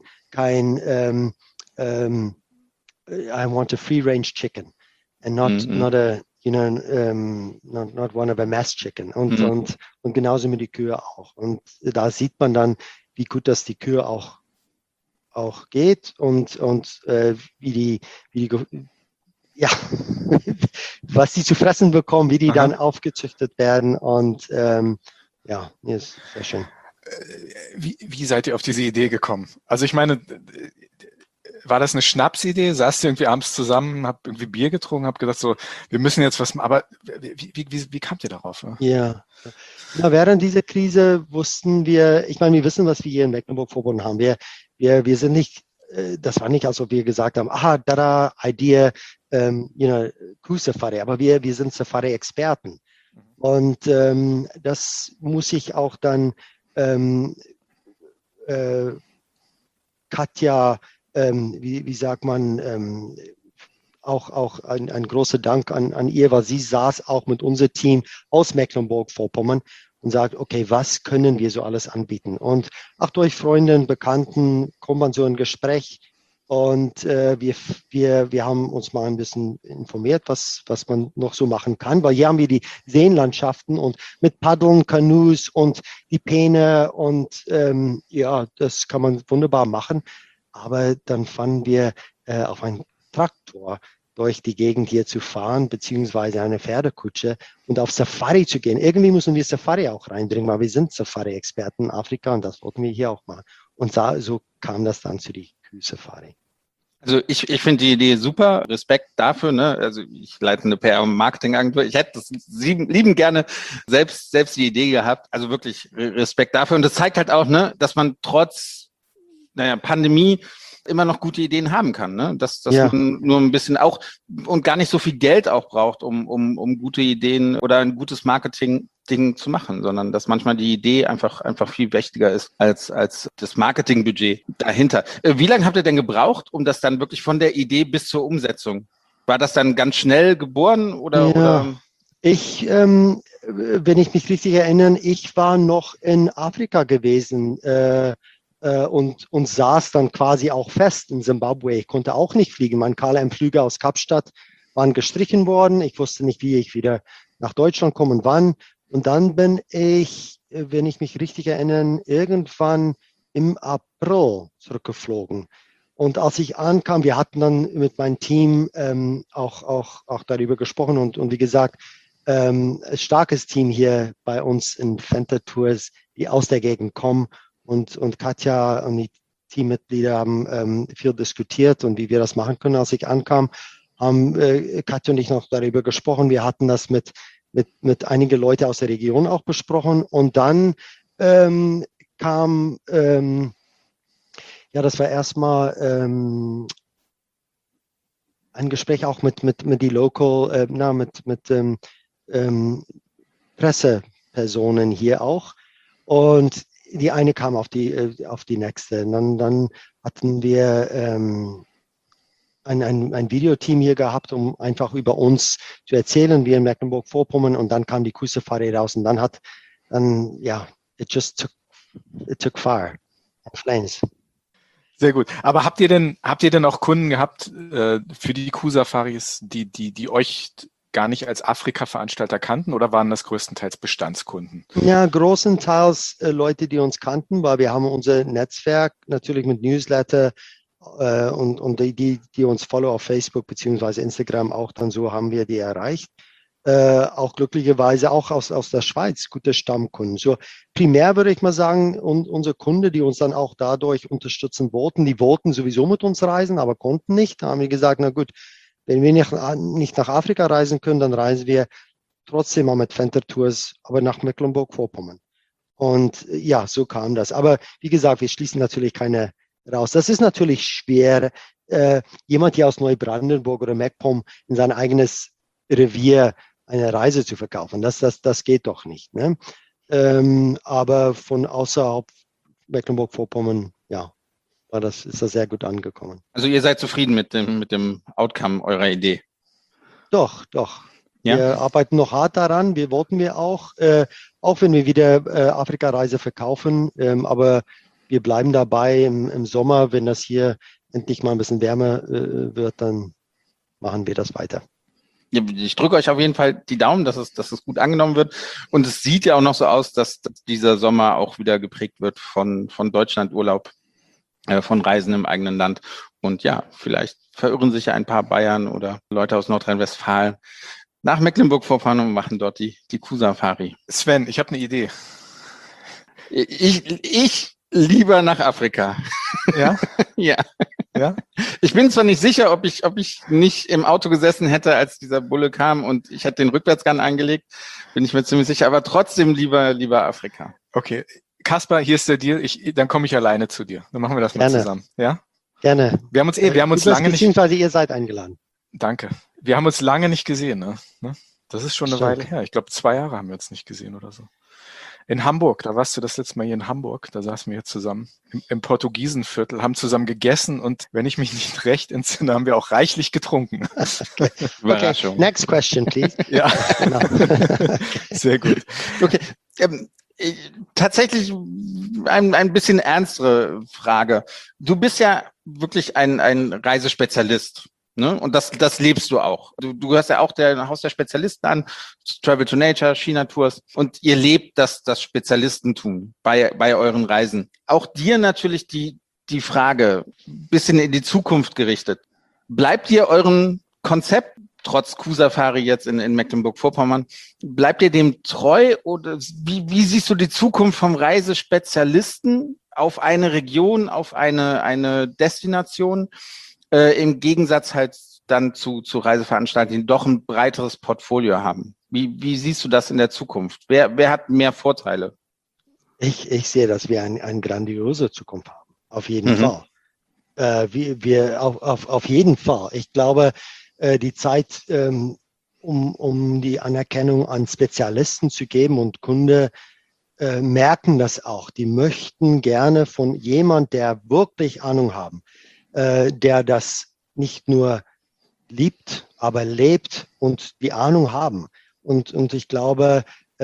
I want a free range chicken and not a not one of a mass chicken. Und genauso mit die Kühe auch. Und da sieht man dann, wie gut das die Kühe auch geht und wie die ja, was sie zu fressen bekommen, wie die dann aufgezüchtet werden und ja, ist sehr schön. Wie seid ihr auf diese Idee gekommen? Also ich meine, war das eine Schnapsidee? Saßt ihr irgendwie abends zusammen, habt irgendwie Bier getrunken, habt gedacht so, wir müssen jetzt was machen, aber wie kamt ihr darauf? Ja, während dieser Krise wussten wir, ich meine, wir wissen, was wir hier in Mecklenburg-Vorpommern haben. Wir sind nicht, das war nicht, als ob wir gesagt haben, aha, da, Idee, Cruise Safari, aber wir sind Safari-Experten. Und das muss ich auch dann Katja, wie sagt man, auch ein großer Dank an ihr, weil sie saß auch mit unserem Team aus Mecklenburg-Vorpommern und sagt, okay, was können wir so alles anbieten? Und auch durch Freunde, Bekannten kommt man so ein Gespräch und wir haben uns mal ein bisschen informiert, was man noch so machen kann, weil hier haben wir die Seenlandschaften und mit Paddeln, Kanus und die Peene und ja, das kann man wunderbar machen. Aber dann fanden wir auf einen Traktor durch die Gegend hier zu fahren, beziehungsweise eine Pferdekutsche und auf Safari zu gehen. Irgendwie müssen wir Safari auch reinbringen, weil wir sind Safari-Experten in Afrika und das wollten wir hier auch machen. Und so kam das dann zu die Kühe-Safari. Also ich finde die Idee super, Respekt dafür, ne? Also ich leite eine PR- und Marketingagentur. Ich hätte das lieben gerne selbst die Idee gehabt. Also wirklich Respekt dafür. Und das zeigt halt auch, ne, dass man trotz Pandemie immer noch gute Ideen haben kann, ne? Dass man nur ein bisschen auch und gar nicht so viel Geld auch braucht, um gute Ideen oder ein gutes Marketing-Ding zu machen, sondern dass manchmal die Idee einfach viel wichtiger ist als das Marketingbudget dahinter. Wie lange habt ihr denn gebraucht, um das dann wirklich von der Idee bis zur Umsetzung? War das dann ganz schnell geboren oder? Wenn ich mich richtig erinnere, ich war noch in Afrika gewesen, und saß dann quasi auch fest in Zimbabwe. Ich konnte auch nicht fliegen. Mein KLM-Flüge aus Kapstadt waren gestrichen worden. Ich wusste nicht, wie ich wieder nach Deutschland komme und wann. Und dann bin ich, wenn ich mich richtig erinnere, irgendwann im April zurückgeflogen. Und als ich ankam, wir hatten dann mit meinem Team auch darüber gesprochen und wie gesagt, ein starkes Team hier bei uns in Venture Tours, die aus der Gegend kommen. und Katja und die Teammitglieder haben viel diskutiert und wie wir das machen können. Als ich ankam, haben Katja und ich noch darüber gesprochen. Wir hatten das mit einigen Leuten aus der Region auch besprochen. Und dann kam, das war erstmal ein Gespräch auch mit die Local, mit Pressepersonen hier auch. Und die eine kam auf die nächste. Und dann hatten wir ein Videoteam hier gehabt, um einfach über uns zu erzählen, wir in Mecklenburg-Vorpommern. Und dann kam die Cruise-Safari raus. Und it took fire and flames. Sehr gut. Aber habt ihr denn auch Kunden gehabt für die Cruise-Safaris, die euch gar nicht als Afrika-Veranstalter kannten, oder waren das größtenteils Bestandskunden? Ja, großenteils Leute, die uns kannten, weil wir haben unser Netzwerk natürlich mit Newsletter und die uns follow auf Facebook bzw. Instagram auch dann so haben wir die erreicht. Auch glücklicherweise auch aus der Schweiz, gute Stammkunden. So primär würde ich mal sagen, und unsere Kunden, die uns dann auch dadurch unterstützen wollten, die wollten sowieso mit uns reisen, aber konnten nicht. Da haben wir gesagt, na gut, wenn wir nicht nach Afrika reisen können, dann reisen wir trotzdem mal mit Fenter Tours, aber nach Mecklenburg-Vorpommern. Und ja, so kam das. Aber wie gesagt, wir schließen natürlich keine raus. Das ist natürlich schwer, jemand hier aus Neubrandenburg oder MacPom in sein eigenes Revier eine Reise zu verkaufen. Das geht doch nicht. Ne? Aber von außerhalb Mecklenburg-Vorpommern, ja, ist das sehr gut angekommen. Also ihr seid zufrieden mit dem Outcome eurer Idee? Doch. Ja? Wir arbeiten noch hart daran. Wir wollten auch wenn wir wieder Afrika-Reise verkaufen, aber wir bleiben dabei im Sommer, wenn das hier endlich mal ein bisschen wärmer wird, dann machen wir das weiter. Ja, ich drücke euch auf jeden Fall die Daumen, dass es gut angenommen wird. Und es sieht ja auch noch so aus, dass dieser Sommer auch wieder geprägt wird von Deutschlandurlaub, von Reisen im eigenen Land. Und ja, vielleicht verirren sich ja ein paar Bayern oder Leute aus Nordrhein-Westfalen nach Mecklenburg-Vorpommern und machen dort die Cruise-Safari. Sven, ich habe eine Idee. Ich lieber nach Afrika. Ja? Ja. Ja? Ich bin zwar nicht sicher, ob ich nicht im Auto gesessen hätte, als dieser Bulle kam und ich hätte den Rückwärtsgang eingelegt, bin ich mir ziemlich sicher, aber trotzdem lieber Afrika. Okay. Kaspar, hier ist der Deal. Dann komme ich alleine zu dir. Dann machen wir das mal zusammen. Ja? Gerne. Wir haben uns lange nicht... Beziehungsweise ihr seid eingeladen. Danke. Wir haben uns lange nicht gesehen. Ne? Das ist schon eine Stimmt. Weile her. Ich glaube, 2 Jahre haben wir uns nicht gesehen oder so. In Hamburg, da warst du das letzte Mal hier in Hamburg, da saßen wir hier zusammen im Portugiesenviertel, haben zusammen gegessen und wenn ich mich nicht recht entsinne, haben wir auch reichlich getrunken. Überraschung. Okay, next question, please. Ja, Genau. sehr gut. Okay. Tatsächlich ein bisschen ernstere Frage. Du bist ja wirklich ein Reisespezialist. Ne? Und das lebst du auch. Du gehörst ja auch der Haus der Spezialisten an, Travel to Nature, China Tours. Und ihr lebt das Spezialistentum bei euren Reisen. Auch dir natürlich die Frage, bisschen in die Zukunft gerichtet. Bleibt ihr euren Konzept, trotz Cruise-Safari jetzt in Mecklenburg-Vorpommern, bleibt ihr dem treu? Oder wie siehst du die Zukunft vom Reisespezialisten auf eine Region, auf eine Destination? Im Gegensatz halt dann zu Reiseveranstaltern, die doch ein breiteres Portfolio haben. Wie siehst du das in der Zukunft? Wer hat mehr Vorteile? Ich sehe, dass wir eine grandiose Zukunft haben. Auf jeden Fall. Wir auf jeden Fall. Ich glaube, die Zeit, um die Anerkennung an Spezialisten zu geben und Kunden merken das auch. Die möchten gerne von jemand, der wirklich Ahnung haben, der das nicht nur liebt, aber lebt und die Ahnung haben. Und ich glaube,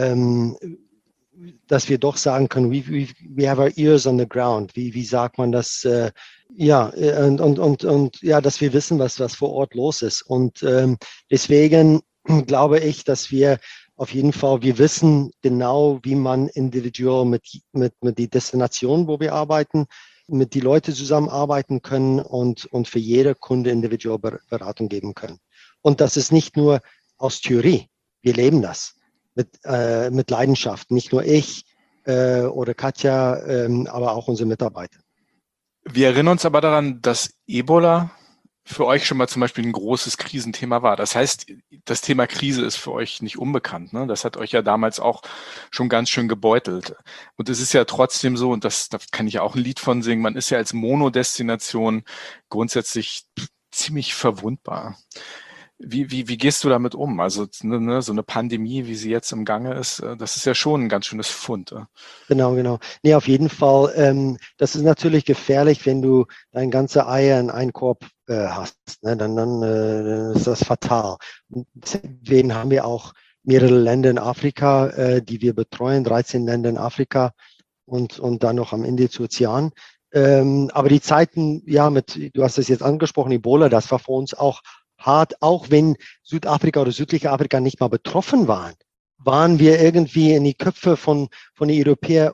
dass wir doch sagen können, we have our ears on the ground. Wie sagt man das? Dass wir wissen, was vor Ort los ist. Und deswegen glaube ich, dass wir auf jeden Fall, wir wissen genau, wie man individuell mit die Destination, wo wir arbeiten, mit die Leute zusammenarbeiten können und für jede Kunde individuell Beratung geben können. Und das ist nicht nur aus Theorie. Wir leben das mit Leidenschaft. Nicht nur ich, oder Katja, aber auch unsere Mitarbeiter. Wir erinnern uns aber daran, dass Ebola für euch schon mal zum Beispiel ein großes Krisenthema war. Das heißt, das Thema Krise ist für euch nicht unbekannt. Ne? Das hat euch ja damals auch schon ganz schön gebeutelt. Und es ist ja trotzdem so, und da kann ich ja auch ein Lied von singen, man ist ja als Monodestination grundsätzlich ziemlich verwundbar. Wie gehst du damit um? Also ne, so eine Pandemie, wie sie jetzt im Gange ist, das ist ja schon ein ganz schönes Pfund. Genau. Nee, auf jeden Fall. Das ist natürlich gefährlich, wenn du dein ganze Eier in einen Korb hast. Ne? Dann ist das fatal. Und deswegen haben wir auch mehrere Länder in Afrika, die wir betreuen, 13 Länder in Afrika und dann noch am Indisch-Ozean. Aber die Zeiten, ja, du hast es jetzt angesprochen, Ebola, das war für uns auch hart, auch wenn Südafrika oder südliche Afrika nicht mal betroffen waren wir irgendwie in die Köpfe von den Europäern,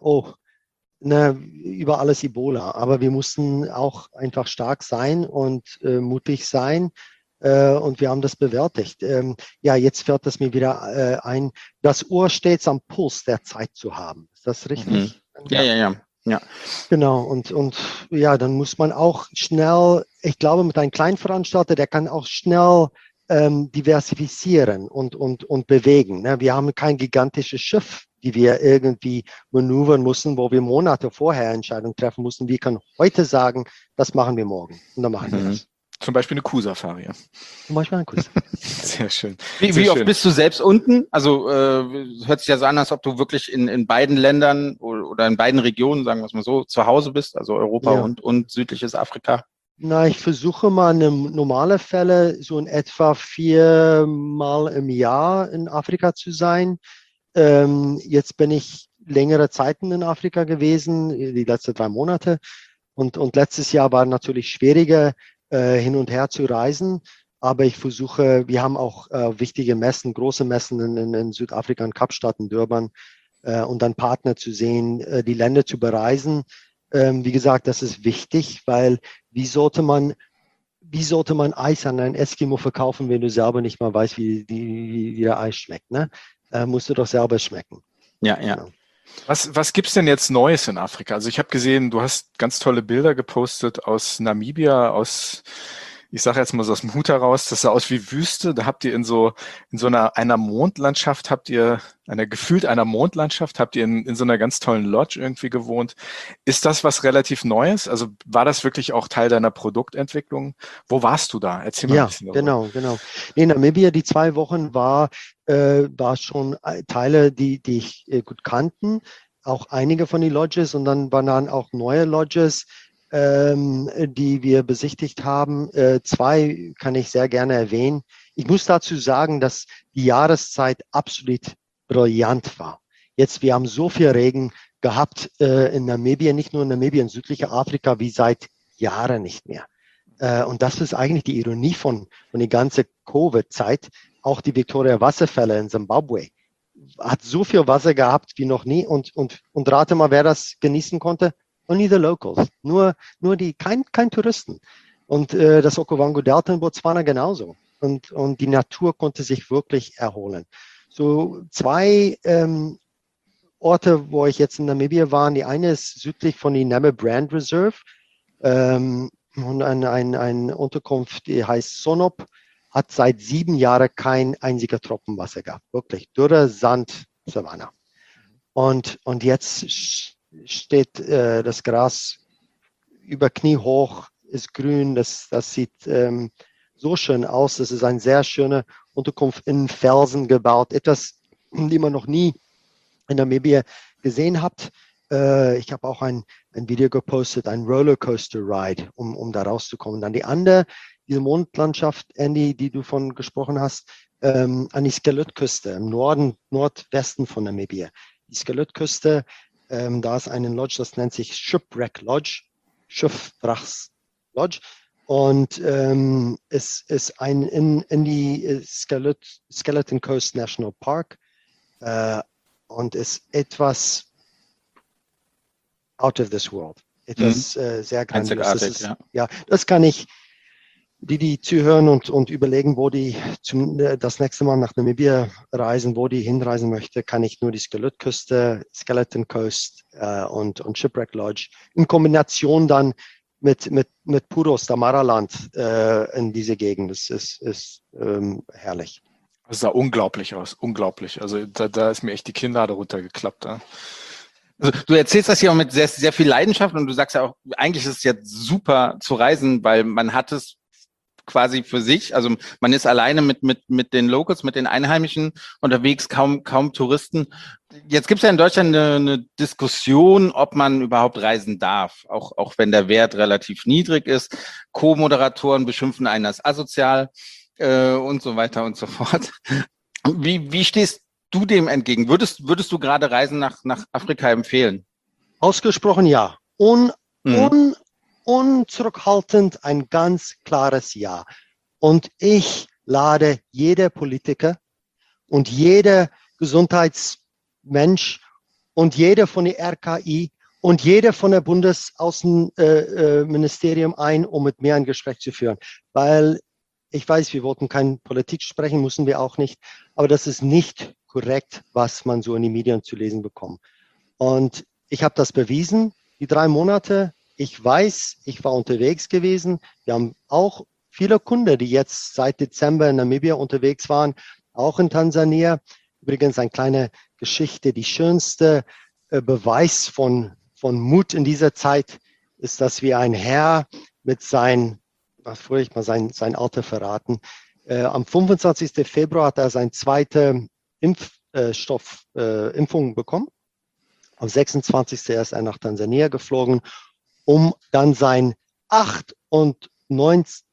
über alles Ebola. Aber wir mussten auch einfach stark sein und mutig sein. Und wir haben das bewältigt. Jetzt fällt es mir wieder ein, das Ohr stets am Puls der Zeit zu haben. Ist das richtig? Ja. Genau, und ja, dann muss man auch schnell, ich glaube, mit einem kleinen Veranstalter, der kann auch schnell diversifizieren und bewegen. Ne? Wir haben kein gigantisches Schiff, die wir irgendwie manövern müssen, wo wir Monate vorher Entscheidungen treffen mussten. Wir können heute sagen, das machen wir morgen. Und dann machen wir das. Zum Beispiel eine Kuhsafari. Zum Beispiel ein Kuss. Sehr schön. Wie oft bist du selbst unten? Also hört sich ja so an, als ob du wirklich in beiden Ländern oder in beiden Regionen, sagen wir es mal so, zu Hause bist, also Europa und südliches Afrika. Na, ich versuche mal in normale Fälle so in etwa 4 Mal im Jahr in Afrika zu sein. Jetzt bin ich längere Zeiten in Afrika gewesen, die letzten 3 Monate. Und letztes Jahr war natürlich schwieriger, hin und her zu reisen. Aber ich versuche, wir haben auch wichtige Messen, große Messen in Südafrika, in Kapstadt, in Durban, und dann Partner zu sehen, die Länder zu bereisen. Wie gesagt, das ist wichtig, weil wie sollte man Eis an einen Eskimo verkaufen, wenn du selber nicht mal weißt, wie der Eis schmeckt, ne? Musst du doch selber schmecken. Ja. Genau. Was gibt's denn jetzt Neues in Afrika? Also ich habe gesehen, du hast ganz tolle Bilder gepostet aus Namibia, ich sage jetzt mal so aus dem Hut heraus, das sah aus wie Wüste. Da habt ihr in so einer Mondlandschaft, gefühlt einer Mondlandschaft, habt ihr in so einer ganz tollen Lodge irgendwie gewohnt. Ist das was relativ Neues? Also war das wirklich auch Teil deiner Produktentwicklung? Wo warst du da? Erzähl mal ein bisschen darüber. Genau. In Namibia, die 2 Wochen war schon Teile, die ich gut kannten, auch einige von den Lodges, und dann waren dann auch neue Lodges, die wir besichtigt haben. 2 kann ich sehr gerne erwähnen. Ich muss dazu sagen, dass die Jahreszeit absolut brillant war. Jetzt, wir haben so viel Regen gehabt in Namibia, nicht nur in Namibia, in südlicher Afrika, wie seit Jahren nicht mehr. Und das ist eigentlich die Ironie von der ganzen Covid-Zeit. Auch die Victoria-Wasserfälle in Zimbabwe hat so viel Wasser gehabt wie noch nie. Und rate mal, wer das genießen konnte. Only the locals. Nur die, kein Touristen. Und das Okavango-Delta in Botswana genauso. Und die Natur konnte sich wirklich erholen. So 2 Orte, wo ich jetzt in Namibia war, die eine ist südlich von die Nama Brand Reserve. Und eine Unterkunft, die heißt Sonop, hat seit 7 Jahren kein einziger Tropfen Wasser gehabt. Wirklich. Dürre Sand, Savanne. Und jetzt steht das Gras über Knie hoch, ist grün. Das sieht so schön aus. Das ist eine sehr schöne Unterkunft in Felsen gebaut. Etwas, die man noch nie in Namibia gesehen hat. Ich habe auch ein Video gepostet, ein Rollercoaster-Ride, um da rauszukommen. Dann die andere, diese Mondlandschaft, Andy, die du von gesprochen hast, an die Skelettküste im Nordwesten von Namibia. Die Skelettküste, da ist eine Lodge, das nennt sich Shipwreck Lodge, Schiffwrachs Lodge. Und es ist in die Skeleton Coast National Park und ist etwas out of this world. Etwas sehr grandios. Das kann ich die zuhören und überlegen, wo die das nächste Mal nach Namibia reisen, wo die hinreisen möchte, kann ich nur die Skelettküste, Skeleton Coast und Shipwreck Lodge in Kombination dann mit Puros, Damaraland in diese Gegend. Das ist herrlich. Das sah unglaublich aus, unglaublich. Also da ist mir echt die Kinnlade runtergeklappt. Ja. Also, du erzählst das hier auch mit sehr, sehr viel Leidenschaft und du sagst ja auch, eigentlich ist es jetzt super zu reisen, weil man hat es quasi für sich, also man ist alleine mit den Locals, mit den Einheimischen unterwegs, kaum Touristen. Jetzt gibt es ja in Deutschland eine Diskussion, ob man überhaupt reisen darf, auch wenn der Wert relativ niedrig ist. Co-Moderatoren beschimpfen einen als asozial und so weiter und so fort. Wie stehst du dem entgegen? Würdest du gerade Reisen nach Afrika empfehlen? Ausgesprochen ja. Unzurückhaltend ein ganz klares Ja. Und ich lade jeder Politiker und jeder Gesundheitsmensch und jeder von der RKI und jeder von der Bundesaußenministerium ein, um mit mir ein Gespräch zu führen. Weil ich weiß, wir wollten keine Politik sprechen, müssen wir auch nicht. Aber das ist nicht korrekt, was man so in den Medien zu lesen bekommt. Und ich habe das bewiesen, die 3 Monate. Ich weiß, ich war unterwegs gewesen. Wir haben auch viele Kunden, die jetzt seit Dezember in Namibia unterwegs waren, auch in Tansania. Übrigens eine kleine Geschichte. Die schönste Beweis von Mut in dieser Zeit ist, dass wir ein Herr mit sein Alter verraten. Am 25. Februar hat er seine zweite Impfung bekommen. Am 26. ist er nach Tansania geflogen, um dann sein 98.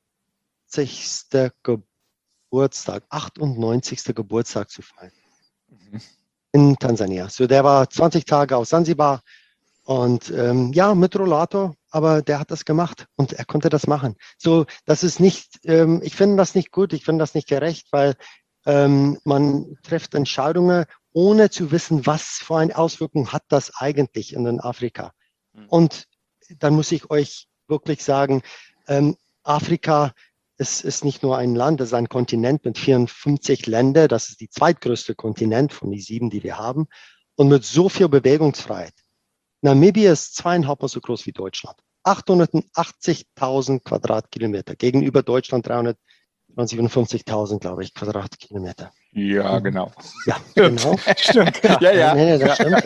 Geburtstag zu feiern. In Tansania. So, der war 20 Tage auf Sansibar und mit Rollator, aber der hat das gemacht und er konnte das machen. So, das ist nicht, ich finde das nicht gut, ich finde das nicht gerecht, weil man trifft Entscheidungen, ohne zu wissen, was für eine Auswirkung hat das eigentlich in Afrika. Und dann muss ich euch wirklich sagen, Afrika ist nicht nur ein Land, es ist ein Kontinent mit 54 Ländern. Das ist die zweitgrößte Kontinent von den 7, die wir haben. Und mit so viel Bewegungsfreiheit. Namibia ist 2,5 Mal so groß wie Deutschland. 880.000 Quadratkilometer gegenüber Deutschland 350.000, glaube ich, Quadratkilometer. Ja, genau. Ja, genau. Stimmt. Ja. Nee, das stimmt.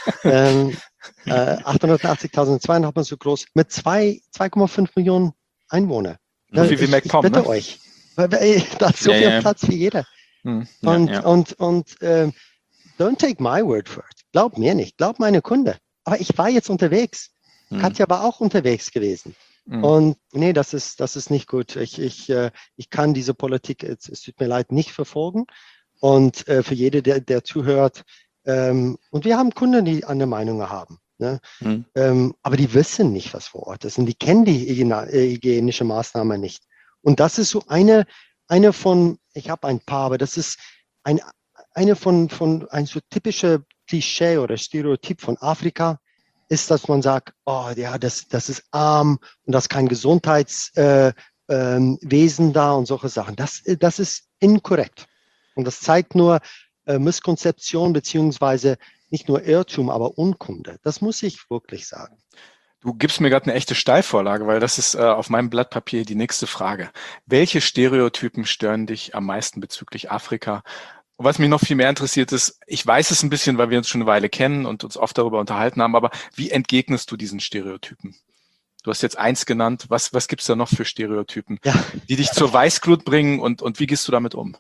880.000, 2,5 Mal so groß, mit 2,5 Millionen Einwohnern. So viel wie MacPom, ich bitte euch. Da ist so viel Platz wie jeder. Und don't take my word for it. Glaub mir nicht, glaub meine Kunde. Aber ich war jetzt unterwegs. Katja war auch unterwegs gewesen. Und nee, das ist nicht gut. Ich kann diese Politik, es tut mir leid, nicht verfolgen. Und für jede, der zuhört, und wir haben Kunden, die andere Meinungen haben. Ne? Aber die wissen nicht, was vor Ort ist. Und die kennen die hygienische Maßnahme nicht. Und das ist so eine von, ich habe ein paar, aber das ist eine von ein so typische Klischee oder Stereotyp von Afrika, ist, dass man sagt, oh ja, das ist arm und das ist kein Gesundheitswesen da und solche Sachen. Das ist inkorrekt. Und das zeigt nur Misskonzeption beziehungsweise nicht nur Irrtum, aber Unkunde. Das muss ich wirklich sagen. Du gibst mir gerade eine echte Steilvorlage, weil das ist auf meinem Blatt Papier die nächste Frage. Welche Stereotypen stören dich am meisten bezüglich Afrika? Und was mich noch viel mehr interessiert ist, ich weiß es ein bisschen, weil wir uns schon eine Weile kennen und uns oft darüber unterhalten haben, aber wie entgegnest du diesen Stereotypen? Du hast jetzt eins genannt. Was gibt es da noch für Stereotypen, die dich zur Weißglut bringen und wie gehst du damit um?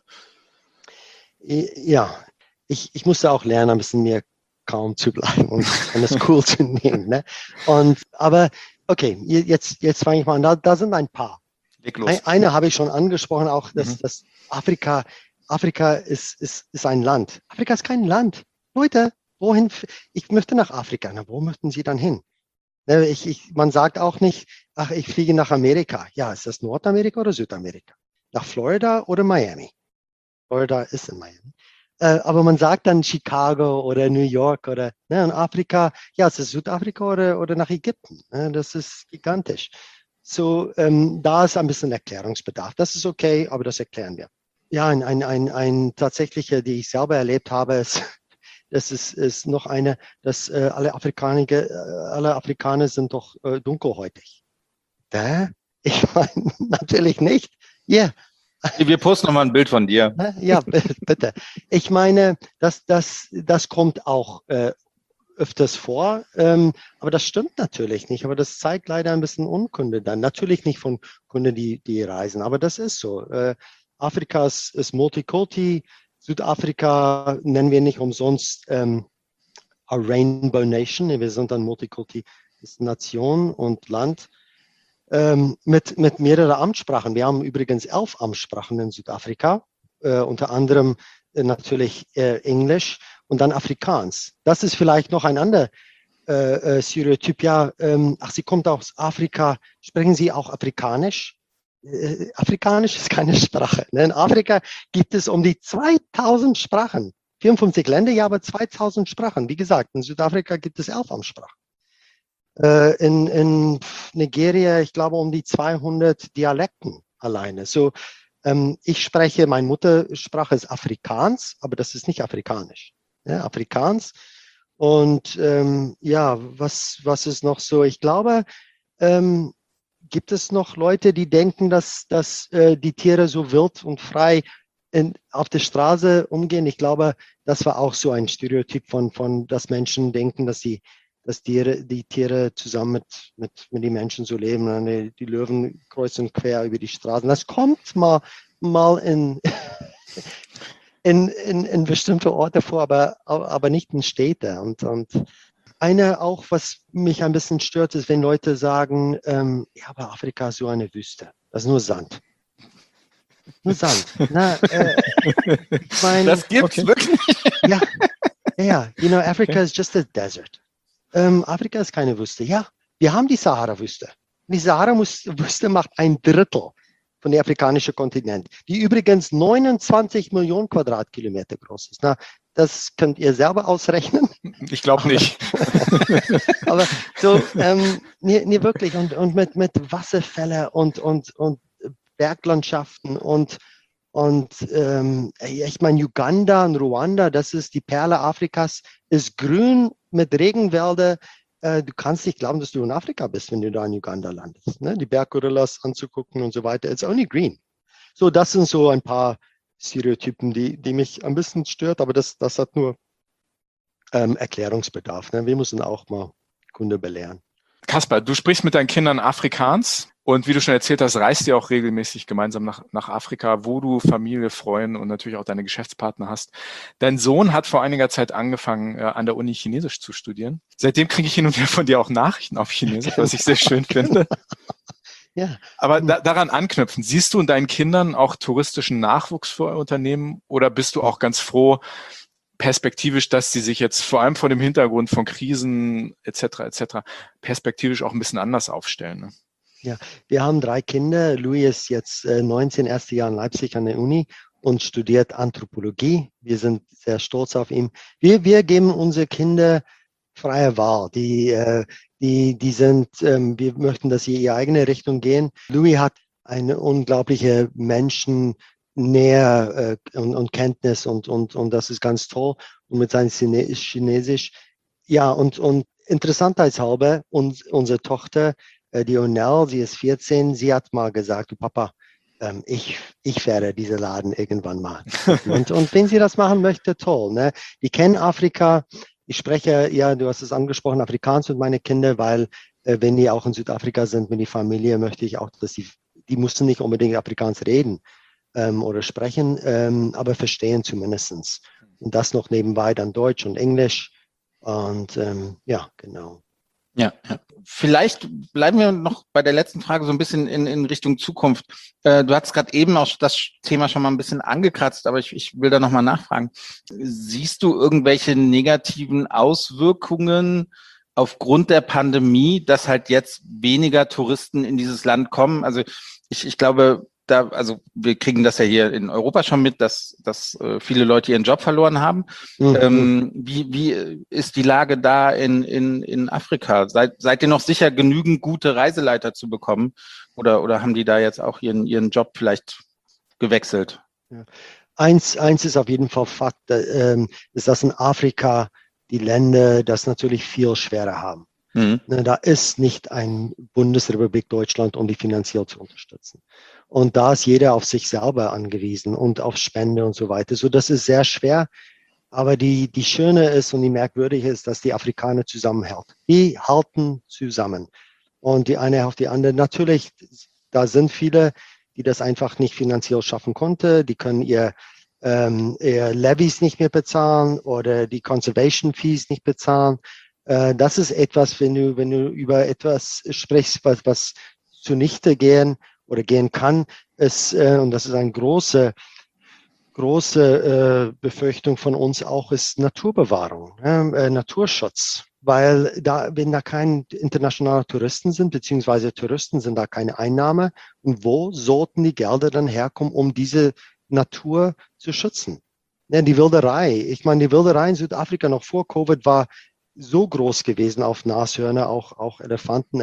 Ja, ich musste auch lernen, ein bisschen mehr kaum zu bleiben und es cool zu nehmen. Ne? Aber okay, jetzt fange ich mal an. Da sind ein paar. Leg los. Eine habe ich schon angesprochen, auch dass Afrika ist ein Land. Afrika ist kein Land. Leute, wohin? Ich möchte nach Afrika. Na, wo möchten Sie dann hin? Man sagt auch nicht, ach, ich fliege nach Amerika. Ja, ist das Nordamerika oder Südamerika? Nach Florida oder Miami? Florida ist in Miami. Aber man sagt dann Chicago oder New York oder in Afrika, ja, ist es Südafrika oder nach Ägypten. Das ist gigantisch. So, da ist ein bisschen Erklärungsbedarf. Das ist okay, aber das erklären wir. Ja, ein tatsächlicher, die ich selber erlebt habe, ist noch eine, dass alle Afrikaner sind doch dunkelhäutig. Ich meine, natürlich nicht. Ja. Wir posten nochmal ein Bild von dir. Ja, bitte. Ich meine, das kommt auch öfters vor, aber das stimmt natürlich nicht. Aber das zeigt leider ein bisschen Unkunde dann. Natürlich nicht von Kunden, die reisen, aber das ist so. Afrika ist Multikulti. Südafrika nennen wir nicht umsonst a Rainbow Nation. Wir sind eine Multikulti-Nation und Land mit mehreren Amtssprachen. Wir haben übrigens 11 Amtssprachen in Südafrika, unter anderem natürlich Englisch und dann Afrikaans. Das ist vielleicht noch ein anderer Stereotyp. Ja, Sie kommt aus Afrika, sprechen Sie auch Afrikanisch? Afrikanisch ist keine Sprache. In Afrika gibt es um die 2000 Sprachen. 54 Länder, ja, aber 2000 Sprachen. Wie gesagt, in Südafrika gibt es 11 Amtssprachen. In Nigeria, ich glaube, um die 200 Dialekten alleine. So, meine Muttersprache ist Afrikaans, aber das ist nicht Afrikanisch. Ja, Afrikaans. Und ja, was ist noch so? Ich glaube, gibt es noch Leute, die denken, dass die Tiere so wild und frei auf der Straße umgehen? Ich glaube, das war auch so ein Stereotyp dass Menschen denken, dass die Tiere zusammen mit den Menschen so leben. Die Löwen kreuzen quer über die Straßen. Das kommt mal in bestimmte Orte vor, aber nicht in Städte. Und auch, was mich ein bisschen stört, ist, wenn Leute sagen, ja, aber Afrika ist so eine Wüste. Das ist nur Sand. Nur Sand. Ich meine, Das gibt's wirklich? Ja. Africa is just a desert. Afrika ist keine Wüste. Ja, wir haben die Sahara-Wüste. Die Sahara-Wüste macht 1/3 von der afrikanischen Kontinent, die übrigens 29 Millionen Quadratkilometer groß ist. Das könnt ihr selber ausrechnen. Ich glaube nicht. Aber so, nee, wirklich. Und mit Wasserfälle und Berglandschaften ich meine, Uganda und Ruanda, das ist die Perle Afrikas, ist grün mit Regenwälder. Du kannst nicht glauben, dass du in Afrika bist, wenn du da in Uganda landest. Ne? Die Berggorillas anzugucken und so weiter. It's only green. So, das sind so ein paar Stereotypen, die mich ein bisschen stört, aber das hat nur Erklärungsbedarf. Ne? Wir müssen auch mal Kunde belehren. Kaspar, du sprichst mit deinen Kindern Afrikaans und wie du schon erzählt hast, reist ihr auch regelmäßig gemeinsam nach Afrika, wo du Familie, Freunde und natürlich auch deine Geschäftspartner hast. Dein Sohn hat vor einiger Zeit angefangen, an der Uni Chinesisch zu studieren. Seitdem kriege ich hin und wieder von dir auch Nachrichten auf Chinesisch, was ich sehr schön finde. Ja. Aber daran anknüpfen, siehst du in deinen Kindern auch touristischen Nachwuchs für euer Unternehmen oder bist du auch ganz froh, perspektivisch, dass sie sich jetzt vor allem vor dem Hintergrund von Krisen etc. perspektivisch auch ein bisschen anders aufstellen? Ne? Ja, wir haben 3 Kinder. Louis ist jetzt 19, erstes Jahr in Leipzig an der Uni und studiert Anthropologie. Wir sind sehr stolz auf ihn. Wir geben unsere Kinder freie Wahl. Wir möchten, dass sie ihre eigene Richtung gehen. Louis hat eine unglaubliche Nähe und Kenntnis und das ist ganz toll. Und mit seinem Chinesisch. Ja, und interessantheitshalber, unsere Tochter, die Onel, sie ist 14, sie hat mal gesagt, du Papa, ich werde diesen Laden irgendwann machen. und wenn sie das machen möchte, toll. Ne? Die kennen Afrika. Ich spreche, ja, du hast es angesprochen, Afrikaans mit meinen Kindern, weil wenn die auch in Südafrika sind mit der Familie, möchte ich auch, dass die müssen nicht unbedingt Afrikaans reden oder sprechen, aber verstehen zumindest. Und das noch nebenbei dann Deutsch und Englisch. Und ja, genau. Ja. Vielleicht bleiben wir noch bei der letzten Frage so ein bisschen in Richtung Zukunft. Du hast gerade eben auch das Thema schon mal ein bisschen angekratzt, aber ich will da nochmal nachfragen. Siehst du irgendwelche negativen Auswirkungen aufgrund der Pandemie, dass halt jetzt weniger Touristen in dieses Land kommen? Also ich glaube, also wir kriegen das ja hier in Europa schon mit, dass viele Leute ihren Job verloren haben. Wie ist die Lage da in Afrika? Seid ihr noch sicher, genügend gute Reiseleiter zu bekommen? Oder haben die da jetzt auch ihren Job vielleicht gewechselt? Ja. Eins ist auf jeden Fall Fakt, ist, dass in Afrika die Länder das natürlich viel schwerer haben. Da ist nicht ein Bundesrepublik Deutschland, um die finanziell zu unterstützen. Und da ist jeder auf sich selber angewiesen und auf Spende und so weiter. So, das ist sehr schwer. Aber die Schöne ist und die Merkwürdige ist, dass die Afrikaner zusammenhalten. Die halten zusammen. Und die eine auf die andere. Natürlich, da sind viele, die das einfach nicht finanziell schaffen konnten. Die können ihr Levies nicht mehr bezahlen oder die Conservation Fees nicht bezahlen. Das ist etwas, wenn du über etwas sprichst, was zunichte gehen kann, und das ist eine große Befürchtung von uns auch, ist Naturbewahrung, Naturschutz. Weil wenn da keine internationalen Touristen sind, beziehungsweise Touristen sind da keine Einnahme. Und wo sollten die Gelder dann herkommen, um diese Natur zu schützen? Ja, die Wilderei. Ich meine, die Wilderei in Südafrika noch vor Covid war so groß gewesen auf Nashörner, auch Elefanten,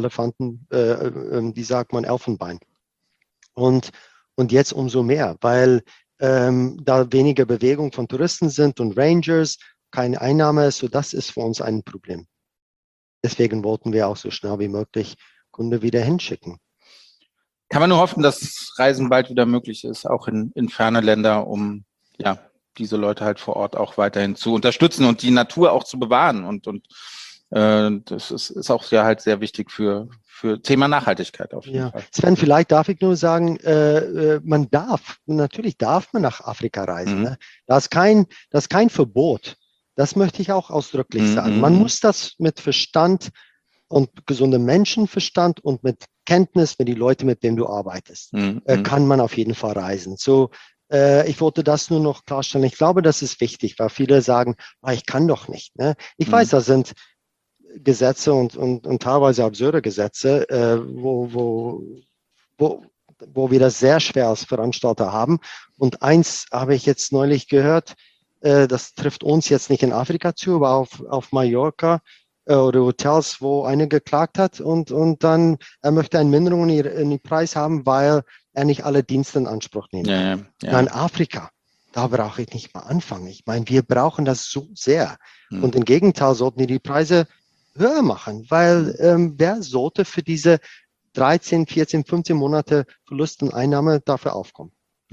wie sagt man, Elfenbein. Und jetzt umso mehr, weil da weniger Bewegung von Touristen sind und Rangers, keine Einnahme, so das ist für uns ein Problem. Deswegen wollten wir auch so schnell wie möglich Kunden wieder hinschicken. Kann man nur hoffen, dass Reisen bald wieder möglich ist, auch in ferne Länder, um diese Leute halt vor Ort auch weiterhin zu unterstützen und die Natur auch zu bewahren. Und das ist auch halt sehr wichtig für Thema Nachhaltigkeit auf jeden Fall. Sven, vielleicht darf ich nur sagen, natürlich darf man nach Afrika reisen. Ne? Das ist kein Verbot. Das möchte ich auch ausdrücklich sagen. Man muss das mit Verstand und gesundem Menschenverstand und mit Kenntnis, mit den Leuten, mit denen du arbeitest, kann man auf jeden Fall reisen. So, ich wollte das nur noch klarstellen. Ich glaube, das ist wichtig, weil viele sagen, ich kann doch nicht. Ne? Ich weiß, da sind Gesetze und teilweise absurde Gesetze, wo wir das sehr schwer als Veranstalter haben. Und eins habe ich jetzt neulich gehört, das trifft uns jetzt nicht in Afrika zu, aber auf Mallorca oder Hotels, wo einer geklagt hat und dann er möchte eine Minderung in den Preis haben, weil er nicht alle Dienste in Anspruch nimmt. Ja. In Afrika, da brauche ich nicht mal anfangen. Ich meine, wir brauchen das so sehr. Und im Gegenteil sollten die Preise höher machen, weil wer sollte für diese 13, 14, 15 Monate Verlust und Einnahme dafür aufkommen?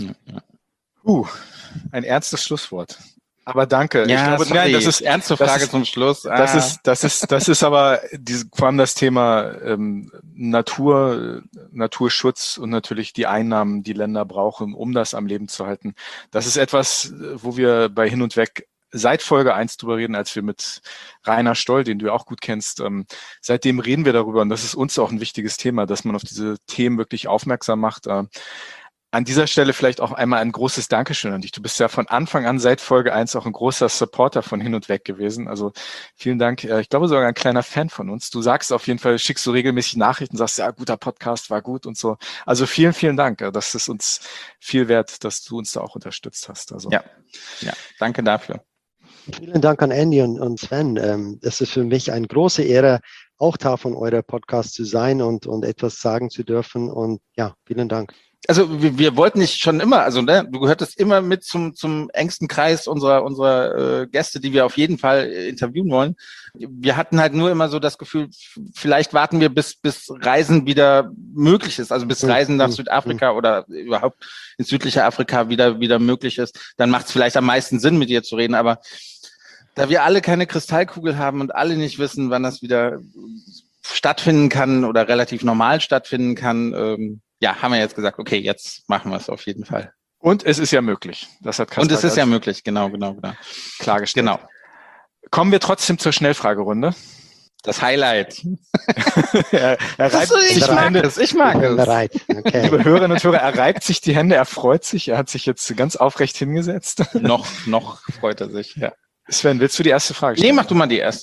Ein ernstes Schlusswort. Aber danke. Ja, ich glaube, das ist ernste Frage zum Schluss. Das ist aber vor allem das Thema Naturschutz und natürlich die Einnahmen, die Länder brauchen, um das am Leben zu halten. Das ist etwas, wo wir bei Hin und Weg seit Folge 1 drüber reden, als wir mit Rainer Stoll, den du ja auch gut kennst, seitdem reden wir darüber und das ist uns auch ein wichtiges Thema, dass man auf diese Themen wirklich aufmerksam macht. An dieser Stelle vielleicht auch einmal ein großes Dankeschön an dich. Du bist ja von Anfang an seit Folge 1 auch ein großer Supporter von Hin und Weg gewesen. Also vielen Dank. Ich glaube sogar ein kleiner Fan von uns. Du sagst auf jeden Fall, schickst du regelmäßig Nachrichten, sagst, ja, guter Podcast, war gut und so. Also vielen, vielen Dank. Das ist uns viel wert, dass du uns da auch unterstützt hast. Also ja, danke dafür. Vielen Dank an Andy und Sven. Es ist für mich eine große Ehre, auch Teil von eurer Podcast zu sein und etwas sagen zu dürfen. Und ja, vielen Dank. Also wir wollten dich schon immer, also du gehörtest immer mit zum engsten Kreis unserer Gäste, die wir auf jeden Fall interviewen wollen. Wir hatten halt nur immer so das Gefühl, vielleicht warten wir bis Reisen wieder möglich ist, also bis Reisen nach Südafrika oder überhaupt ins südliche Afrika wieder möglich ist. Dann macht es vielleicht am meisten Sinn, mit dir zu reden. Aber da wir alle keine Kristallkugel haben und alle nicht wissen, wann das wieder stattfinden kann oder relativ normal stattfinden kann, haben wir jetzt gesagt, okay, jetzt machen wir es auf jeden Fall. Und es ist ja möglich. Das hat Kaspar Und es ist ja möglich, genau. Klargestellt. Genau. Kommen wir trotzdem zur Schnellfragerunde. Das Highlight. er reibt sich die Hände. Ich mag es. Okay. Liebe Hörerinnen und Hörer, er reibt sich die Hände, er freut sich, er hat sich jetzt ganz aufrecht hingesetzt. Noch freut er sich, ja. Sven, willst du die erste Frage stellen? Nee, mach du mal die erste.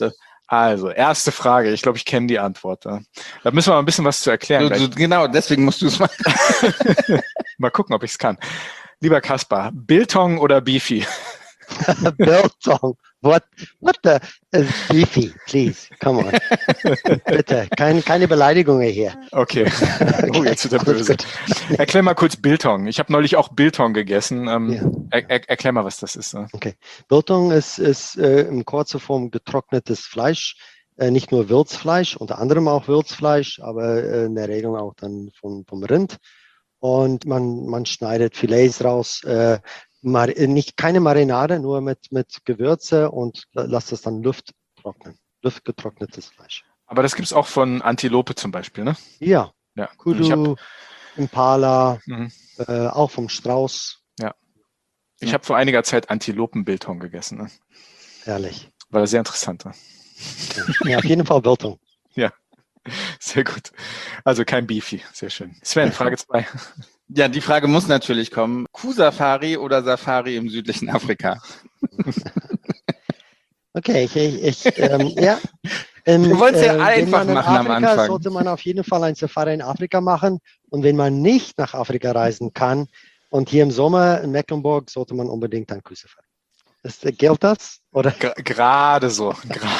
Also, erste Frage. Ich glaube, ich kenne die Antwort. Da müssen wir mal ein bisschen was zu erklären. Genau, deswegen musst du es machen. Mal gucken, ob ich es kann. Lieber Kaspar, Biltong oder Beefy? Biltong. What the Beefy, please, come on. Bitte, keine Beleidigungen hier. Okay. Oh, jetzt wird er böse. Erklär mal kurz Biltong. Ich habe neulich auch Biltong gegessen. Erklär mal, was das ist. Okay. Biltong ist in kurzer Form getrocknetes Fleisch. Nicht nur Würzfleisch, unter anderem auch Würzfleisch, aber in der Regel auch dann vom Rind. Und man schneidet Filets raus. Keine Marinade, nur mit Gewürze und lasst es dann luftgetrocknetes Fleisch. Aber das gibt es auch von Antilope zum Beispiel, ne? Ja. Kudu, Impala, Mhm. auch vom Strauß. Ja. Ich habe vor einiger Zeit Antilopenbiltong gegessen. Ne? Herrlich. War sehr interessant. Ne? Ja, auf jeden Fall Biltong. Ja, sehr gut. Also kein Beefy, sehr schön. Sven, Frage 2. Ja, die Frage muss natürlich kommen. Kuh-Safari oder Safari im südlichen Afrika? Okay, ja. Wir wollen es ja einfach wenn man in machen am Afrika, Anfang. sollte man auf jeden Fall ein Safari in Afrika machen. Und wenn man nicht nach Afrika reisen kann und hier im Sommer in Mecklenburg, sollte man unbedingt ein Kuh-Safari. Gilt das? Oder? Gerade so.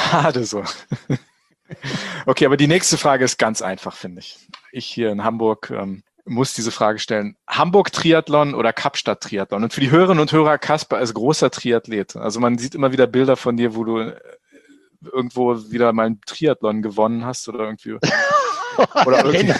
Okay, aber die nächste Frage ist ganz einfach, finde ich. Ich hier in Hamburg muss diese Frage stellen. Hamburg-Triathlon oder Kapstadt-Triathlon? Und für die Hörerinnen und Hörer, Kaspar ist großer Triathlet. Also man sieht immer wieder Bilder von dir, wo du irgendwo wieder mal einen Triathlon gewonnen hast oder irgendwie. Oder irgendwie.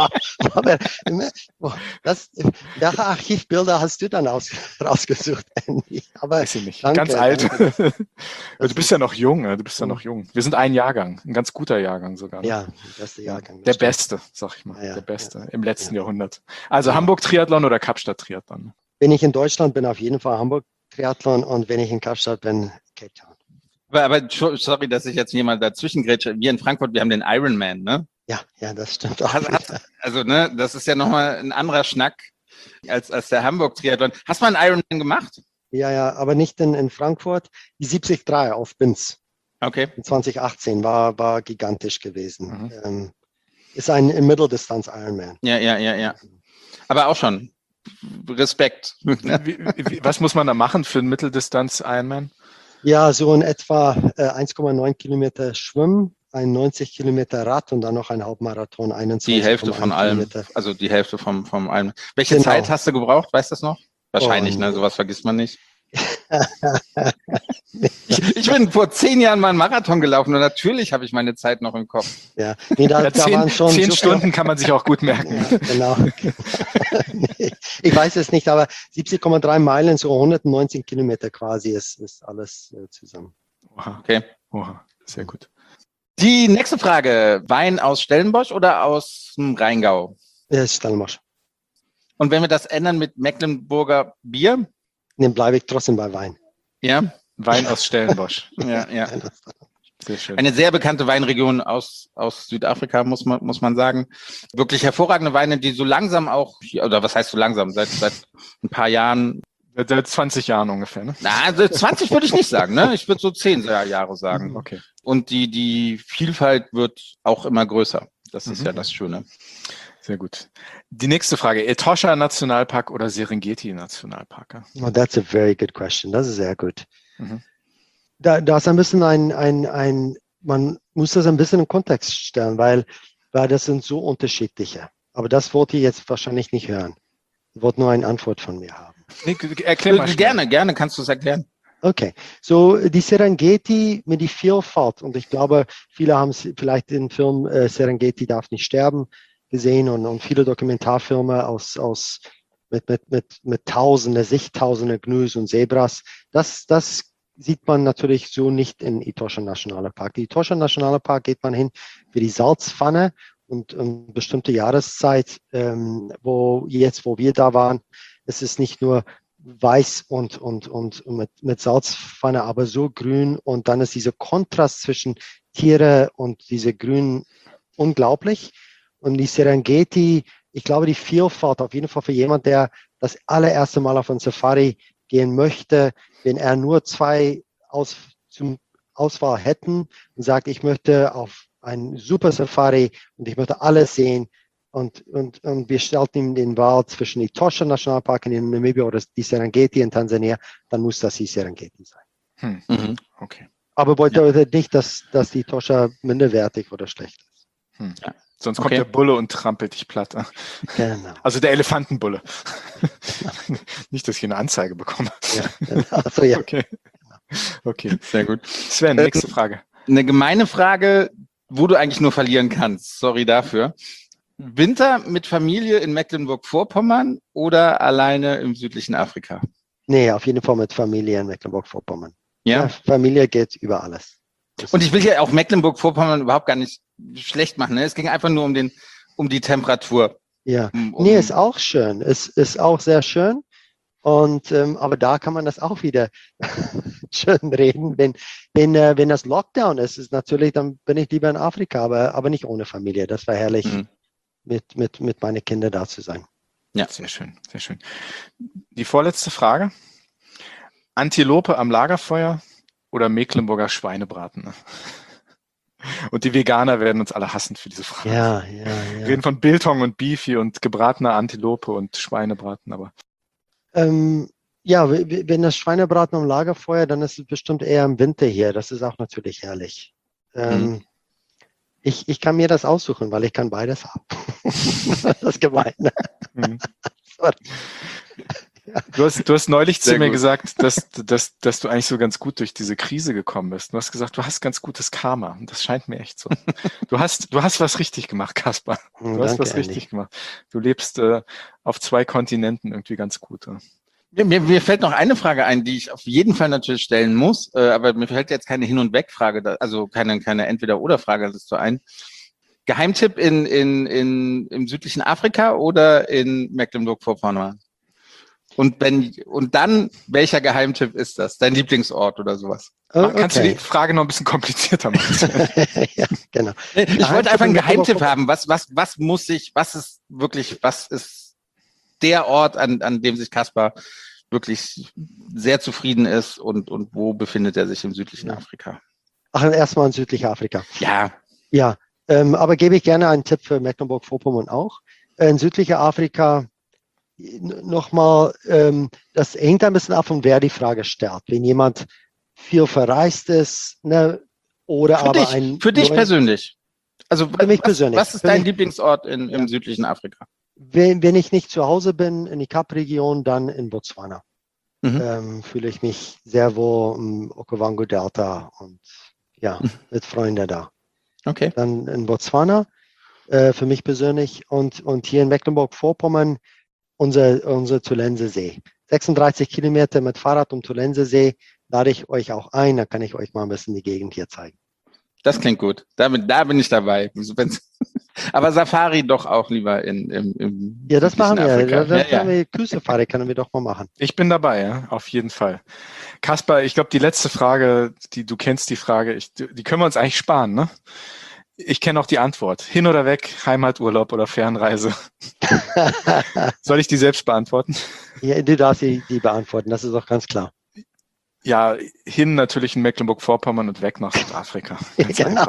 Welche Archivbilder hast du dann rausgesucht, Andy? Aber weiß ich nicht. danke, Ganz alt. danke. Du bist ja noch jung. Wir sind ein Jahrgang, ein ganz guter Jahrgang sogar. Ne? Ja, beste Jahrgang. Der Beste, sag ich mal. Ja, der Beste ja. im letzten Jahrhundert. Also Hamburg-Triathlon oder Kapstadt-Triathlon? Wenn ich in Deutschland bin, auf jeden Fall Hamburg-Triathlon und wenn ich in Kapstadt bin, Cape Town. Aber sorry, dass ich jetzt jemand dazwischen grätsche. Wir in Frankfurt, wir haben den Ironman, ne? Ja, das stimmt auch. Also, ne, das ist ja nochmal ein anderer Schnack als der Hamburg-Triathlon. Hast du mal einen Ironman gemacht? Ja, aber nicht in Frankfurt. Die 73 auf Binz. Okay. In 2018 war gigantisch gewesen. Ist ein Mitteldistanz-Ironman. Ja. Aber auch schon. Respekt. Was muss man da machen für einen Mitteldistanz-Ironman? Ja, so in etwa 1,9 Kilometer Schwimmen, ein 90 Kilometer Rad und dann noch ein Halbmarathon, 21 Die Hälfte von allem. Also die Hälfte vom allem. Welche Zeit hast du gebraucht? Weißt du das noch? Wahrscheinlich, ne? Sowas vergisst man nicht. Ich bin vor 10 Jahren mal einen Marathon gelaufen und natürlich habe ich meine Zeit noch im Kopf. Ja, nee, da waren schon 10 Stunden kann man sich auch gut merken. Ja, genau. Ich weiß es nicht, aber 70,3 Meilen, so 119 Kilometer quasi ist alles zusammen. Okay. Oha, sehr gut. Die nächste Frage. Wein aus Stellenbosch oder aus dem Rheingau? Stellenbosch. Und wenn wir das ändern mit Mecklenburger Bier? Dann bleibe ich trotzdem bei Wein. Ja. Wein aus Stellenbosch. Ja. Sehr schön. Eine sehr bekannte Weinregion aus Südafrika, muss man sagen. Wirklich hervorragende Weine, die so langsam auch, oder was heißt so langsam, seit ein paar Jahren. Seit 20 Jahren ungefähr, ne? Na, also 20 würde ich nicht sagen, ne? Ich würde so 10 Jahre sagen. Okay. Und die Vielfalt wird auch immer größer. Das ist ja das Schöne. Sehr gut. Die nächste Frage. Etosha Nationalpark oder Serengeti Nationalpark? Oh, that's a very good question. Das ist sehr gut. Da ist ein bisschen man muss das ein bisschen in Kontext stellen, weil das sind so unterschiedliche. Aber das wollt ihr jetzt wahrscheinlich nicht hören. Ihr wollt nur eine Antwort von mir haben. Nee, erklär mal schnell. Gerne kannst du es erklären. Okay, so die Serengeti mit die Vielfalt und ich glaube, viele haben vielleicht den Film Serengeti darf nicht sterben gesehen und viele Dokumentarfilme mit zigtausende Gnus und Zebras. Das sieht man natürlich so nicht in Etosha Nationalpark. Die Etosha Nationalpark geht man hin für die Salzpfanne und bestimmte Jahreszeit, wo wir da waren, es ist nicht nur weiß und mit Salzpfanne, aber so grün und dann ist dieser Kontrast zwischen Tiere und diese Grün unglaublich. Und die Serengeti, ich glaube, die Vielfalt auf jeden Fall für jemand, der das allererste Mal auf ein Safari gehen möchte, wenn er nur 2 Auswahl hätten und sagt, ich möchte auf ein super Safari und ich möchte alles sehen und wir stellten ihm den Wald zwischen die Tosha Nationalpark in Namibia oder die Serengeti in Tansania, dann muss das die Serengeti sein. Okay. Aber bedeutet nicht, dass die Tosha minderwertig oder schlecht ist. Ja. Sonst kommt der Bulle und trampelt dich platt. Genau. Also der Elefantenbulle. Nicht, dass ich eine Anzeige bekomme. Ja. Also, ja. Okay, sehr gut. Sven, nächste Frage. Eine gemeine Frage, wo du eigentlich nur verlieren kannst. Sorry dafür. Winter mit Familie in Mecklenburg-Vorpommern oder alleine im südlichen Afrika? Nee, auf jeden Fall mit Familie in Mecklenburg-Vorpommern. Ja? Familie geht über alles. Und ich will ja auch Mecklenburg-Vorpommern überhaupt gar nicht schlecht machen. Ne? Es ging einfach nur um die Temperatur. Ja, nee, ist auch schön. Es ist auch sehr schön. Und aber da kann man das auch wieder schön reden. Wenn das Lockdown ist natürlich, dann bin ich lieber in Afrika, aber nicht ohne Familie. Das war herrlich, mit meinen Kindern da zu sein. Ja, sehr schön, sehr schön. Die vorletzte Frage. Antilope am Lagerfeuer oder Mecklenburger Schweinebraten? Und die Veganer werden uns alle hassen für diese Frage. Ja. Wir reden von Biltong und Beefy und gebratener Antilope und Schweinebraten, aber. Ja, wenn das Schweinebraten am Lagerfeuer, dann ist es bestimmt eher im Winter hier. Das ist auch natürlich herrlich. Ich kann mir das aussuchen, weil ich kann beides haben. Das ist gemein. Ja. Du hast neulich zu mir gesagt, dass du eigentlich so ganz gut durch diese Krise gekommen bist. Du hast gesagt, du hast ganz gutes Karma. Und das scheint mir echt so. Du hast was richtig gemacht, Kaspar. Du hast was richtig gemacht. Du lebst auf 2 Kontinenten irgendwie ganz gut. Mir fällt noch eine Frage ein, die ich auf jeden Fall natürlich stellen muss, aber mir fällt jetzt keine Hin- und Weg-Frage, also keine Entweder-oder-Frage dazu ein. Geheimtipp im südlichen Afrika oder in Mecklenburg-Vorpommern? Und dann, welcher Geheimtipp ist das? Dein Lieblingsort oder sowas? Kannst du die Frage noch ein bisschen komplizierter machen? Ja, genau. Ich wollte einfach einen Geheimtipp haben. Was ist der Ort, an dem sich Kaspar wirklich sehr zufrieden ist und wo befindet er sich im südlichen Afrika? Ach, erstmal in südlicher Afrika. Ja. Ja, aber gebe ich gerne einen Tipp für Mecklenburg-Vorpommern auch. In südlicher Afrika nochmal, das hängt ein bisschen ab, von wer die Frage stellt. Wenn jemand viel verreist ist, ne, oder für dich persönlich. Also für mich persönlich. Was ist dein Lieblingsort im südlichen Afrika? Wenn ich nicht zu Hause bin, in die Kap-Region, dann in Botswana. Fühle ich mich sehr wohl im Okavango-Delta und mit Freunden da. Okay. Dann in Botswana, für mich persönlich, und hier in Mecklenburg-Vorpommern unser Tulense See. 36 Kilometer mit Fahrrad um Tulense See, lade ich euch auch ein, dann kann ich euch mal ein bisschen die Gegend hier zeigen. Das klingt gut. Da bin ich dabei. Aber Safari doch auch lieber im Ja, das machen Afrika. wir. Cruise-Safari können wir doch mal machen. Ich bin dabei, ja, auf jeden Fall. Kaspar, ich glaube, die letzte Frage, du kennst die Frage, die können wir uns eigentlich sparen, ne? Ich kenne auch die Antwort. Hin oder weg, Heimaturlaub oder Fernreise? Soll ich die selbst beantworten? Ja, du darfst die beantworten, das ist auch ganz klar. Ja, hin natürlich in Mecklenburg-Vorpommern und weg nach Südafrika. Genau.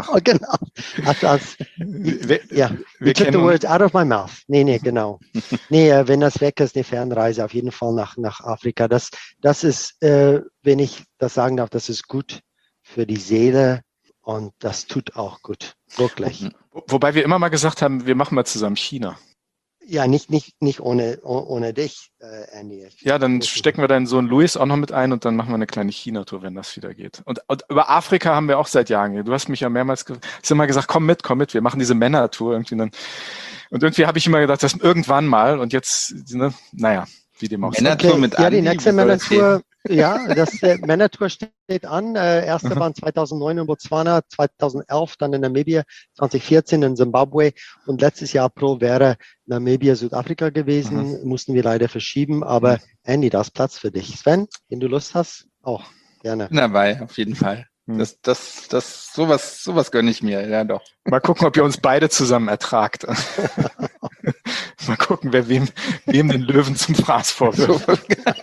You took the words out of my mouth. Nee, genau. Wenn das weg ist, eine Fernreise, auf jeden Fall nach Afrika. Das ist, wenn ich das sagen darf, das ist gut für die Seele und das tut auch gut. Wirklich. Wobei wir immer mal gesagt haben, wir machen mal zusammen China. Ja, nicht ohne dich, Andy. Ja, dann stecken wir deinen Sohn Luis auch noch mit ein und dann machen wir eine kleine China-Tour, wenn das wieder geht. Und über Afrika haben wir auch seit Jahren. Du hast mich ja mehrmals gesagt, komm mit, wir machen diese Männer-Tour irgendwie. Und irgendwie habe ich immer gedacht, das irgendwann mal und jetzt, ne, naja, wie dem auch sei. Männertour mit Andi, ja, die nächste Männertour. Ja, Männertour steht an. Erste waren 2009 in Botswana, 2011 dann in Namibia, 2014 in Zimbabwe und letztes Jahr April wäre Namibia Südafrika gewesen. Mussten wir leider verschieben, aber Andy, da ist Platz für dich. Sven, wenn du Lust hast, auch gerne. Dabei, auf jeden Fall. Sowas gönne ich mir, ja doch. Mal gucken, ob ihr uns beide zusammen ertragt. Mal gucken, wer wem den Löwen zum Fraß vorwirft.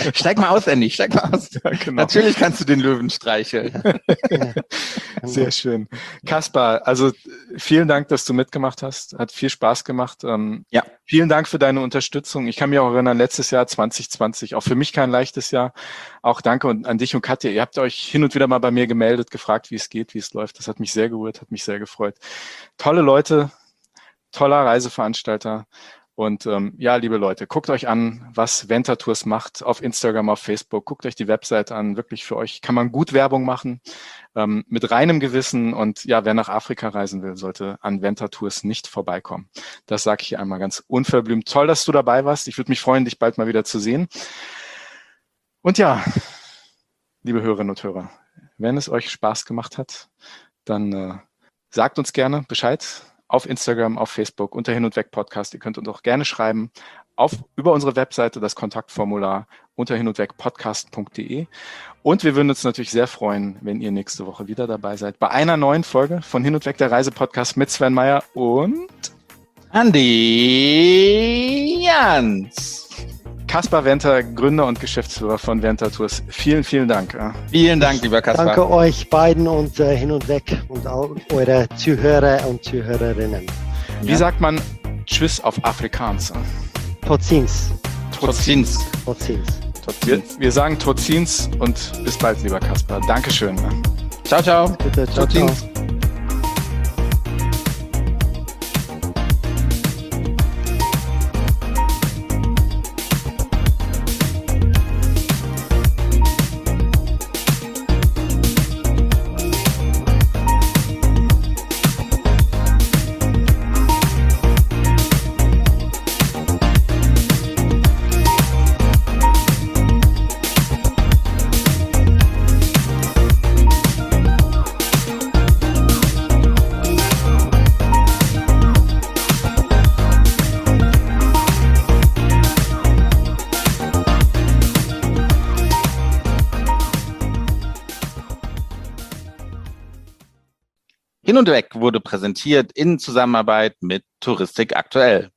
Steig mal aus, Andy, steig mal aus. Ja, genau. Natürlich kannst du den Löwen streicheln. Sehr schön. Kaspar, also vielen Dank, dass du mitgemacht hast. Hat viel Spaß gemacht. Ja. Vielen Dank für deine Unterstützung. Ich kann mich auch erinnern, letztes Jahr 2020, auch für mich kein leichtes Jahr. Auch danke an dich und Katja. Ihr habt euch hin und wieder mal bei mir gemeldet, gefragt, wie es geht, wie es läuft. Das hat mich sehr gerührt, hat mich sehr gefreut. Tolle Leute, toller Reiseveranstalter. Und ja, liebe Leute, guckt euch an, was Ventatours macht auf Instagram, auf Facebook. Guckt euch die Webseite an. Wirklich für euch kann man gut Werbung machen, mit reinem Gewissen. Und ja, wer nach Afrika reisen will, sollte an Ventatours nicht vorbeikommen. Das sage ich hier einmal ganz unverblümt. Toll, dass du dabei warst. Ich würde mich freuen, dich bald mal wieder zu sehen. Und ja, liebe Hörerinnen und Hörer, wenn es euch Spaß gemacht hat, dann sagt uns gerne Bescheid. Auf Instagram, auf Facebook, unter Hin und Weg Podcast. Ihr könnt uns auch gerne schreiben über unsere Webseite, das Kontaktformular unter hinundwegpodcast.de. Und wir würden uns natürlich sehr freuen, wenn ihr nächste Woche wieder dabei seid bei einer neuen Folge von Hin und Weg, der Reisepodcast mit Sven Meyer und Andi Jans. Kaspar Venter, Gründer und Geschäftsführer von Ventatours. Vielen, vielen Dank. Vielen Dank, lieber Kaspar. Danke euch beiden und Hin und Weg und auch eure Zuhörer und Zuhörerinnen. Wie sagt man Tschüss auf Afrikaans? Tot-ziens. Tot-ziens. Tot-ziens. Wir sagen Tot-ziens und bis bald, lieber Kaspar. Dankeschön. Ciao, ciao. Bitte, ciao, ciao. Tot-ziens. Hin und Weg wurde präsentiert in Zusammenarbeit mit Touristik aktuell.